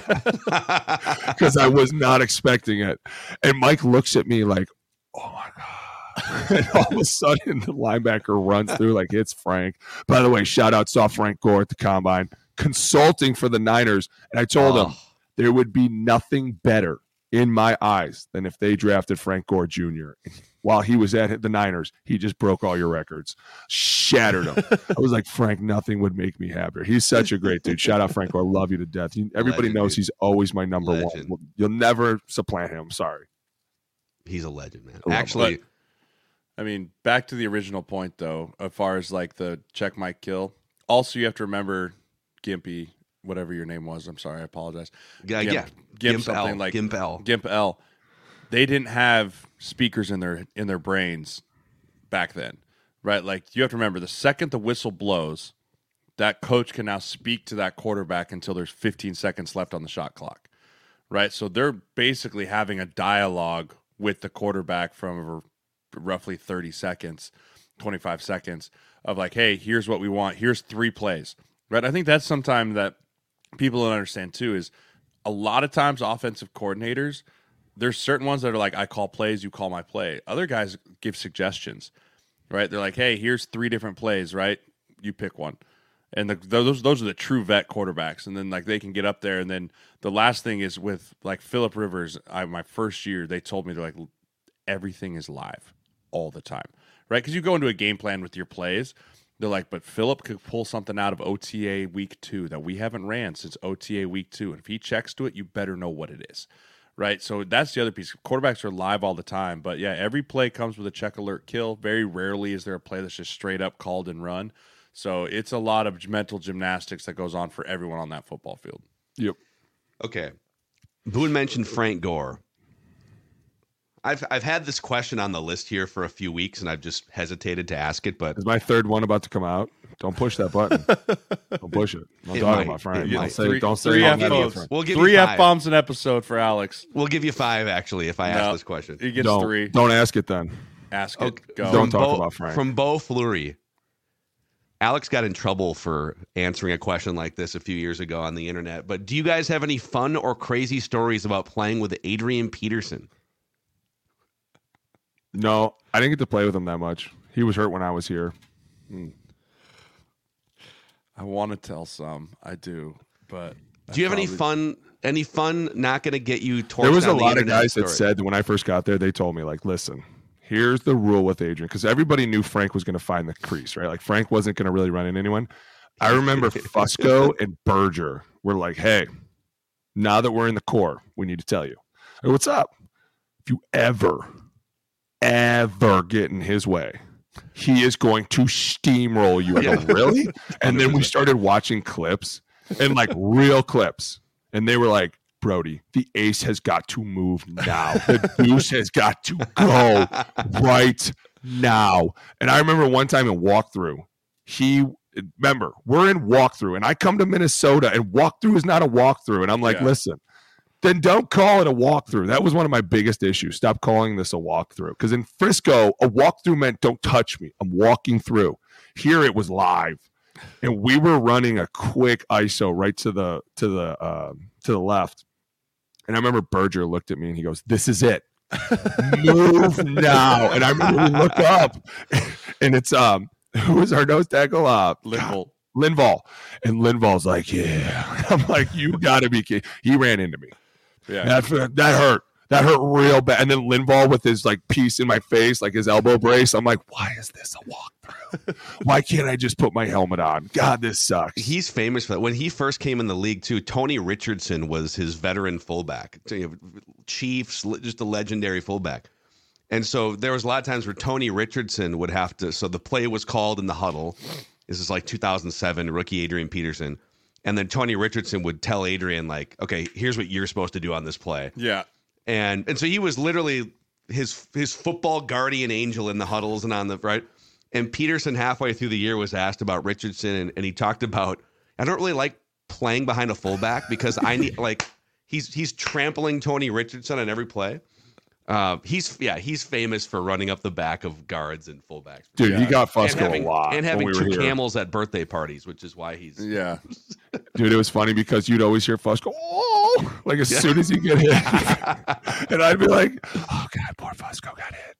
bad because I was not expecting it. And Mike looks at me like, oh, my God. And all of a sudden, the linebacker runs through like it's Frank. By the way, shout out saw Frank Gore at the Combine, consulting for the Niners. And I told oh. him there would be nothing better in my eyes than if they drafted Frank Gore Junior While he was at the Niners, he just broke all your records, shattered them. I was like, Frank, nothing would make me happier. He's such a great dude. Shout out Frank Gore. Love you to death. He, everybody Legend, knows dude. he's always my number Legend. one. You'll never supplant him. Sorry. He's a legend, man. I love Actually, But, I mean, back to the original point, though, as far as like the check, Mike, kill. Also, you have to remember Gimpy, whatever your name was. I'm sorry. I apologize. yeah, Gimp, yeah. Gimp, Gimp something L. like Gimp L. Gimp L. They didn't have speakers in their in their brains back then, right? Like, you have to remember, the second the whistle blows, that coach can now speak to that quarterback until there's fifteen seconds left on the shot clock, right? So they're basically having a dialogue with the quarterback from roughly thirty seconds, twenty-five seconds of like, hey, here's what we want. Here's three plays, right? I think that's sometimes that people don't understand too, is a lot of times offensive coordinators, there's certain ones that are like, I call plays, you call my play. Other guys give suggestions, right? They're like, hey, here's three different plays, right? You pick one. And the, those those are the true vet quarterbacks. And then like they can get up there. And then the last thing is with like Phillip Rivers, I, my first year, they told me they're like, everything is live all the time, right? Because you go into a game plan with your plays. They're like, but Phillip could pull something out of O T A week two that we haven't ran since O T A week two. And if he checks to it, you better know what it is. Right, so that's the other piece. Quarterbacks are live all the time, but yeah, every play comes with a check, alert, kill. Very rarely is there a play that's just straight up called and run. So it's a lot of mental gymnastics that goes on for everyone on that football field. Yep. Okay. Boone mentioned Frank Gore. I've I've had this question on the list here for a few weeks, and I've just hesitated to ask it. But Is my third one about to come out? Don't push that button. Don't push it. I'm It talking might. about Frank. It Don't might. say, Three- don't say three don't F let me bombs. Frank. we'll give Three you F five. bombs an episode for Alex. We'll give you five actually if I No. ask this question. He gets Don't, three. don't ask it then. Ask it. Okay. Go. Don't From talk Bo- about Frank. From Bo Fleury. Alex got in trouble for answering a question like this a few years ago on the internet. But do you guys have any fun or crazy stories about playing with Adrian Peterson? No, I didn't get to play with him that much. He was hurt when I was here. I want to tell some. I do, but Do you have I any probably- fun? Any fun? Not going to get you torched. There was a on the lot of internet guys that story? said when I first got there, they told me, like, listen, here's the rule with Adrian, because everybody knew Frank was going to find the crease, right? Like, Frank wasn't going to really run in anyone. I remember Fusco and Berger were like, hey, now that we're in the core, we need to tell you. Hey, what's up? If you ever, ever get in his way, he is going to steamroll you. I go, Yeah. really? And then we started watching clips and like real clips. And they were like, Brody, the ace has got to move now. The deuce has got to go right now. And I remember one time in walkthrough, he, remember, we're in walkthrough, and I come to Minnesota, and walkthrough is not a walkthrough. And I'm like, Yeah. listen, then don't call it a walkthrough. That was one of my biggest issues. Stop calling this a walkthrough. Because in Frisco, a walkthrough meant don't touch me. I'm walking through. Here it was live. And we were running a quick I S O right to the to the uh, to the left. And I remember Berger looked at me and he goes, "This is it. Move now." And I remember we look up, and it's um, who was our nose tackle? Uh, Linville. Linval. And Linval's like, "Yeah." I'm like, "You got to be kidding." He ran into me. Yeah. That that hurt. That hurt real bad. And then Linval with his like piece in my face, like his elbow brace. I'm like, why is this a walkthrough? Why can't I just put my helmet on? God, this sucks. He's famous for that. When he first came in the league, too, Tony Richardson was his veteran fullback. Chiefs, just a legendary fullback. And so there was a lot of times where Tony Richardson would have to, so the play was called in the huddle. This is like two thousand seven, rookie Adrian Peterson. And then Tony Richardson would tell Adrian, like, okay, here's what you're supposed to do on this play. Yeah. And and so he was literally his his football guardian angel in the huddles and on the right. And Peterson halfway through the year was asked about Richardson, and, and he talked about, I don't really like playing behind a fullback because I need like he's he's trampling Tony Richardson on every play. Uh, he's yeah he's famous for running up the back of guards and fullbacks. Dude, Yeah. he got and Fusco having, a lot. and when having we two were here. camels at birthday parties, which is why he's Yeah. Dude, it was funny because you'd always hear Fusco, oh, like as soon as you get hit. And I'd be like, oh, God, poor Fusco got hit.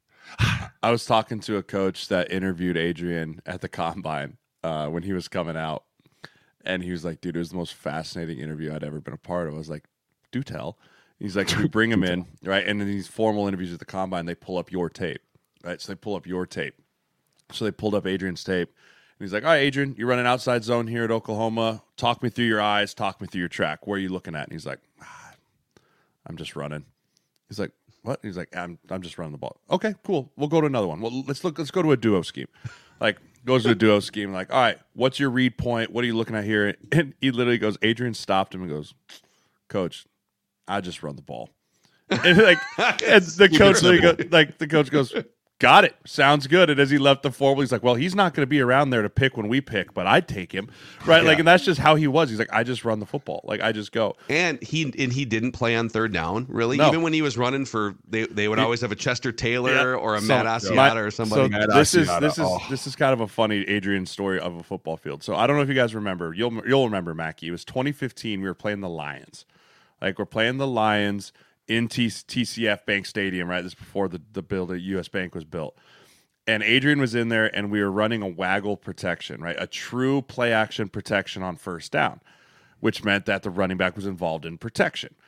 I was talking to a coach that interviewed Adrian at the combine uh, when he was coming out. And he was like, dude, it was the most fascinating interview I'd ever been a part of. I was like, do tell. He's like, we bring him in, right? And in these formal interviews at the combine, they pull up your tape, right? So they pull up your tape. So they pulled up Adrian's tape. And he's like, all right, Adrian, you're running outside zone here at Oklahoma. Talk me through your eyes. Talk me through your track. Where are you looking at? And he's like, ah, I'm just running. He's like, what? He's like, I'm I'm just running the ball. Okay, cool. We'll go to another one. Well, let's look. Let's go to a duo scheme. Like, goes to a duo scheme. Like, all right, what's your read point? What are you looking at here? And he literally goes, Adrian stopped him and goes, Coach, I just run the ball. And like, and the coach literally goes, like the coach goes, got it. Sounds good. And as he left the forward, he's like, well, he's not going to be around there to pick when we pick, but I'd take him. Right. Yeah. Like, and that's just how he was. He's like, I just run the football. Like, I just go. And he and he didn't play on third down, really. No. Even when he was running for, they, they would He- always have a Chester Taylor Yeah. or a So, Matt my- Asiata or somebody. So Matt this is Asiata, this is oh. this is kind of a funny Adrian story of a football field. So I don't know if you guys remember. You'll you'll remember, Mackie. It was twenty fifteen. We were playing the Lions. Like, we're playing the Lions in T- TCF Bank Stadium. Right. This is before the the build at U S Bank was built. And Adrian was in there, and we were running a waggle protection, right? A true play action protection on first down, which meant that the running back was involved in protection.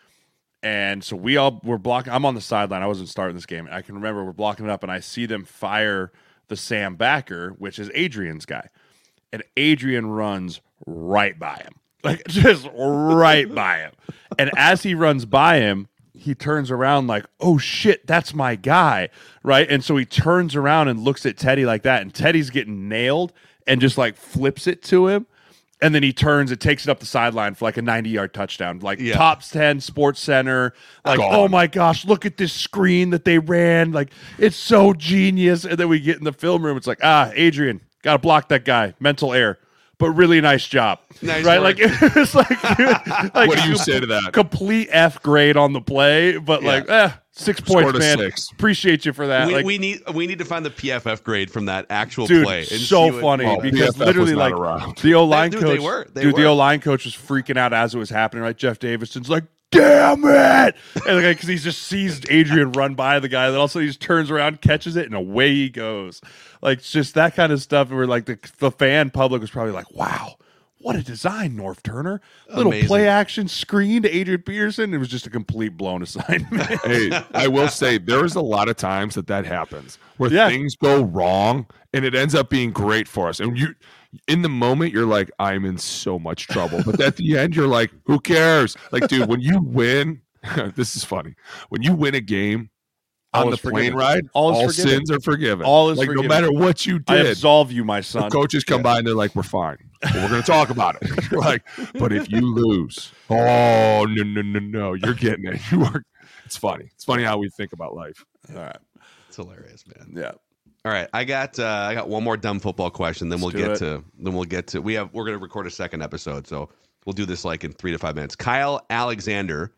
And so we all were blocking. I'm on the sideline. I wasn't starting this game. I can remember we're blocking it up, and I see them fire the Sam backer, which is Adrian's guy. And Adrian runs right by him, like just right by him. And as he runs by him, he turns around like, oh shit, that's my guy, right? And so he turns around and looks at Teddy like that, and Teddy's getting nailed and just like flips it to him. And then he turns, it takes it up the sideline for like a ninety-yard touchdown. Like Yeah. top ten Sports Center. Like, Gone. oh my gosh, look at this screen that they ran. Like, it's so genius. And then we get in the film room. It's like, ah, Adrian, got to block that guy. Mental error. But really nice job. Nice right? work. Like, it's like, like, What do you say to that? Complete F grade on the play, but Yeah. like, eh, six Scored points, a man. six. Appreciate you for that. We, like, we need we need to find the P F F grade from that actual dude, play. and so see what- funny Oh, because P F F literally, was not like, around. the O line Dude, coach, they were. They dude, the were. O line coach was freaking out as it was happening. Right, Jeff Davidson's like, "Damn it!" And like, because he just sees Adrian run by the guy, then also he just turns around, catches it, and away he goes. Like, it's just that kind of stuff. Where like the the fan public was probably like, "Wow, what a design, North Turner! Little Amazing. play action screen to Adrian Peterson." It was just a complete blown assignment. Hey, I will say there is a lot of times that that happens where Yeah. things go wrong and it ends up being great for us. And you, in the moment, you're like, I'm in so much trouble. But at the end, you're like, who cares? Like, dude, when you win, this is funny. When you win a game All on the is plane forgiven. ride, All all, is forgiven. sins are forgiven. All is like forgiven. no matter what you I did. absolve you, my The son. coaches come by and they're like, we're fine. But we're going to talk about it. You're like, but if you lose, oh, no, no, no, no. You're getting it. You are. It's funny. It's funny how we think about life. All right, It's hilarious, man. yeah. All right, I got uh, I got one more dumb football question. Then Let's we'll do get it. to then we'll get to we have we're gonna record a second episode, so we'll do this like in three to five minutes. Kyle Alexander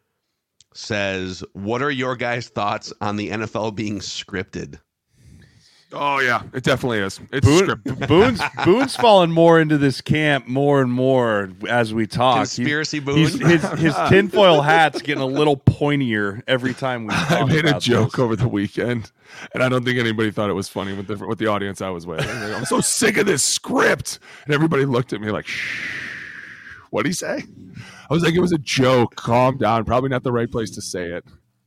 says, "What are your guys' thoughts on the N F L being scripted?" Oh, yeah. It definitely is. It's Boone, scripted. Boone's Boone's falling more into this camp more and more as we talk. Conspiracy He- Boone. he's- his his tinfoil hat's getting a little pointier every time we talk I made a about joke this. over the weekend, and I don't think anybody thought it was funny with the, with the audience I was with. I was like, I'm so sick of this script. And everybody looked at me like, shh. What'd he say? I was like, it was a joke. Calm down. Probably not the right place to say it.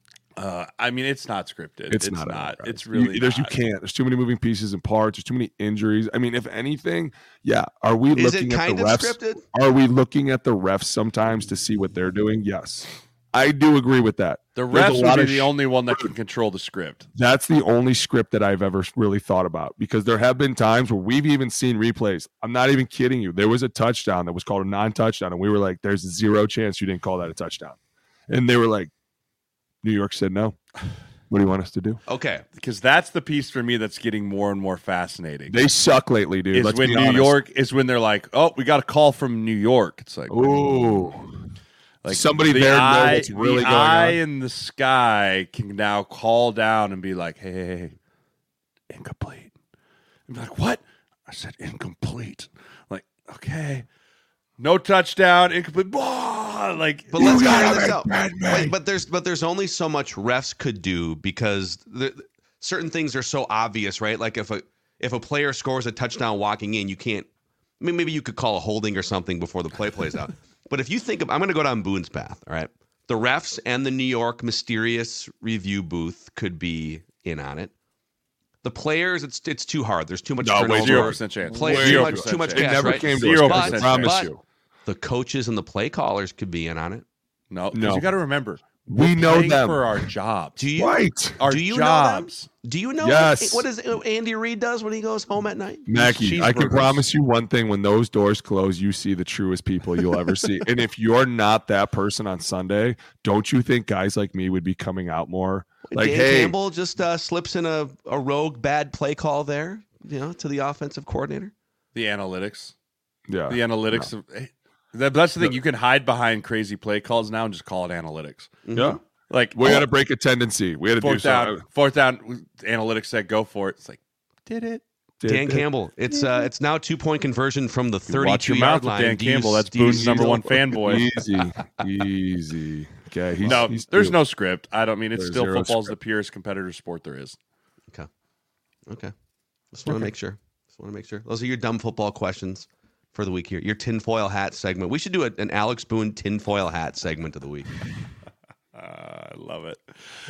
Uh, I mean, it's not scripted. It's, It's, not. not. guys. It's really you, there's not. you can't. There's too many moving pieces and parts. There's too many injuries. I mean, if anything, yeah. Are we Is looking it at kind the of refs? scripted? Are we looking at the refs sometimes to see what they're doing? Yes, I do agree with that. The There's a refs lot would of be the sh- only one that can control the script. That's the only script that I've ever really thought about because there have been times where we've even seen replays. I'm not even kidding you. There was a touchdown that was called a non-touchdown, and we were like, "There's zero chance you didn't call that a touchdown," and they were like, "New York said no." What do you want us to do? Okay, Because that's the piece for me that's getting more and more fascinating. They suck lately, dude. is Let's when be New honest. York is when they're like, oh, we got a call from New York. It's like, Ooh. like Somebody the there know eye, what's really the going eye on. in the sky can now call down and be like, hey, hey, hey, incomplete. And be like, what? I said incomplete. Like, okay, no touchdown, incomplete. Blah! Like, but let's You clear gotta this make out. bad Wait, men. but there's but there's only so much refs could do because the, certain things are so obvious, right? Like if a if a player scores a touchdown walking in, you can't. I mean, maybe you could call a holding or something before the play plays out. But if you think of, I'm going to go down Boone's path. All right, the refs and the New York mysterious review booth could be in on it. The players, it's it's too hard. There's too much No, way turnover. zero percent chance. Play, Way too zero much, percent too much chance. It gas, never right? came to Zero us. I percent promise chance. you. The coaches and the play callers could be in on it. No, because No. you got to remember, We we're know playing them. for our jobs. Do you? Right. Our do you jobs. know them? Do you know Yes. what, what is Andy Reid does when he goes home at night? Mackie, I can cheeseburgers. promise you one thing. When those doors close, you see the truest people you'll ever see. And if you're not that person on Sunday, don't you think guys like me would be coming out more? Like, Dan hey, Campbell just uh, slips in a, a rogue bad play call there, you know, to the offensive coordinator. The analytics. yeah. The analytics of eh, that, that's the thing. You can hide behind crazy play calls now and just call it analytics. Yeah. Like We oh, got to break a tendency. We had to do fourth down, something. fourth down. Analytics said go for it. It's like did it? Dan Campbell. It's uh, it's now two point conversion from the You watch thirty-two your yard mouth with line. Dan Do you- Campbell. That's do you Boone's see number the- one fanboy. Easy, easy. Okay. He's, No, he's there's due. no script. I don't mean it's There's still zero football's script. the purest competitive sport there is. Okay. Okay. Just want to make sure. Just want to make sure. Those are your dumb football questions for the week here. Your tinfoil hat segment. We should do a, an Alex Boone tinfoil hat segment of the week. Uh, I love it.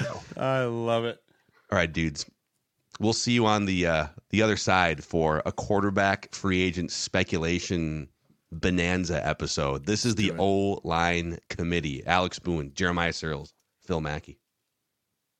I love it. All right, dudes. We'll see you on the uh, the other side for a quarterback free agent speculation bonanza episode. This is the O-line committee. Alex Boone, Jeremiah Searles, Phil Mackey.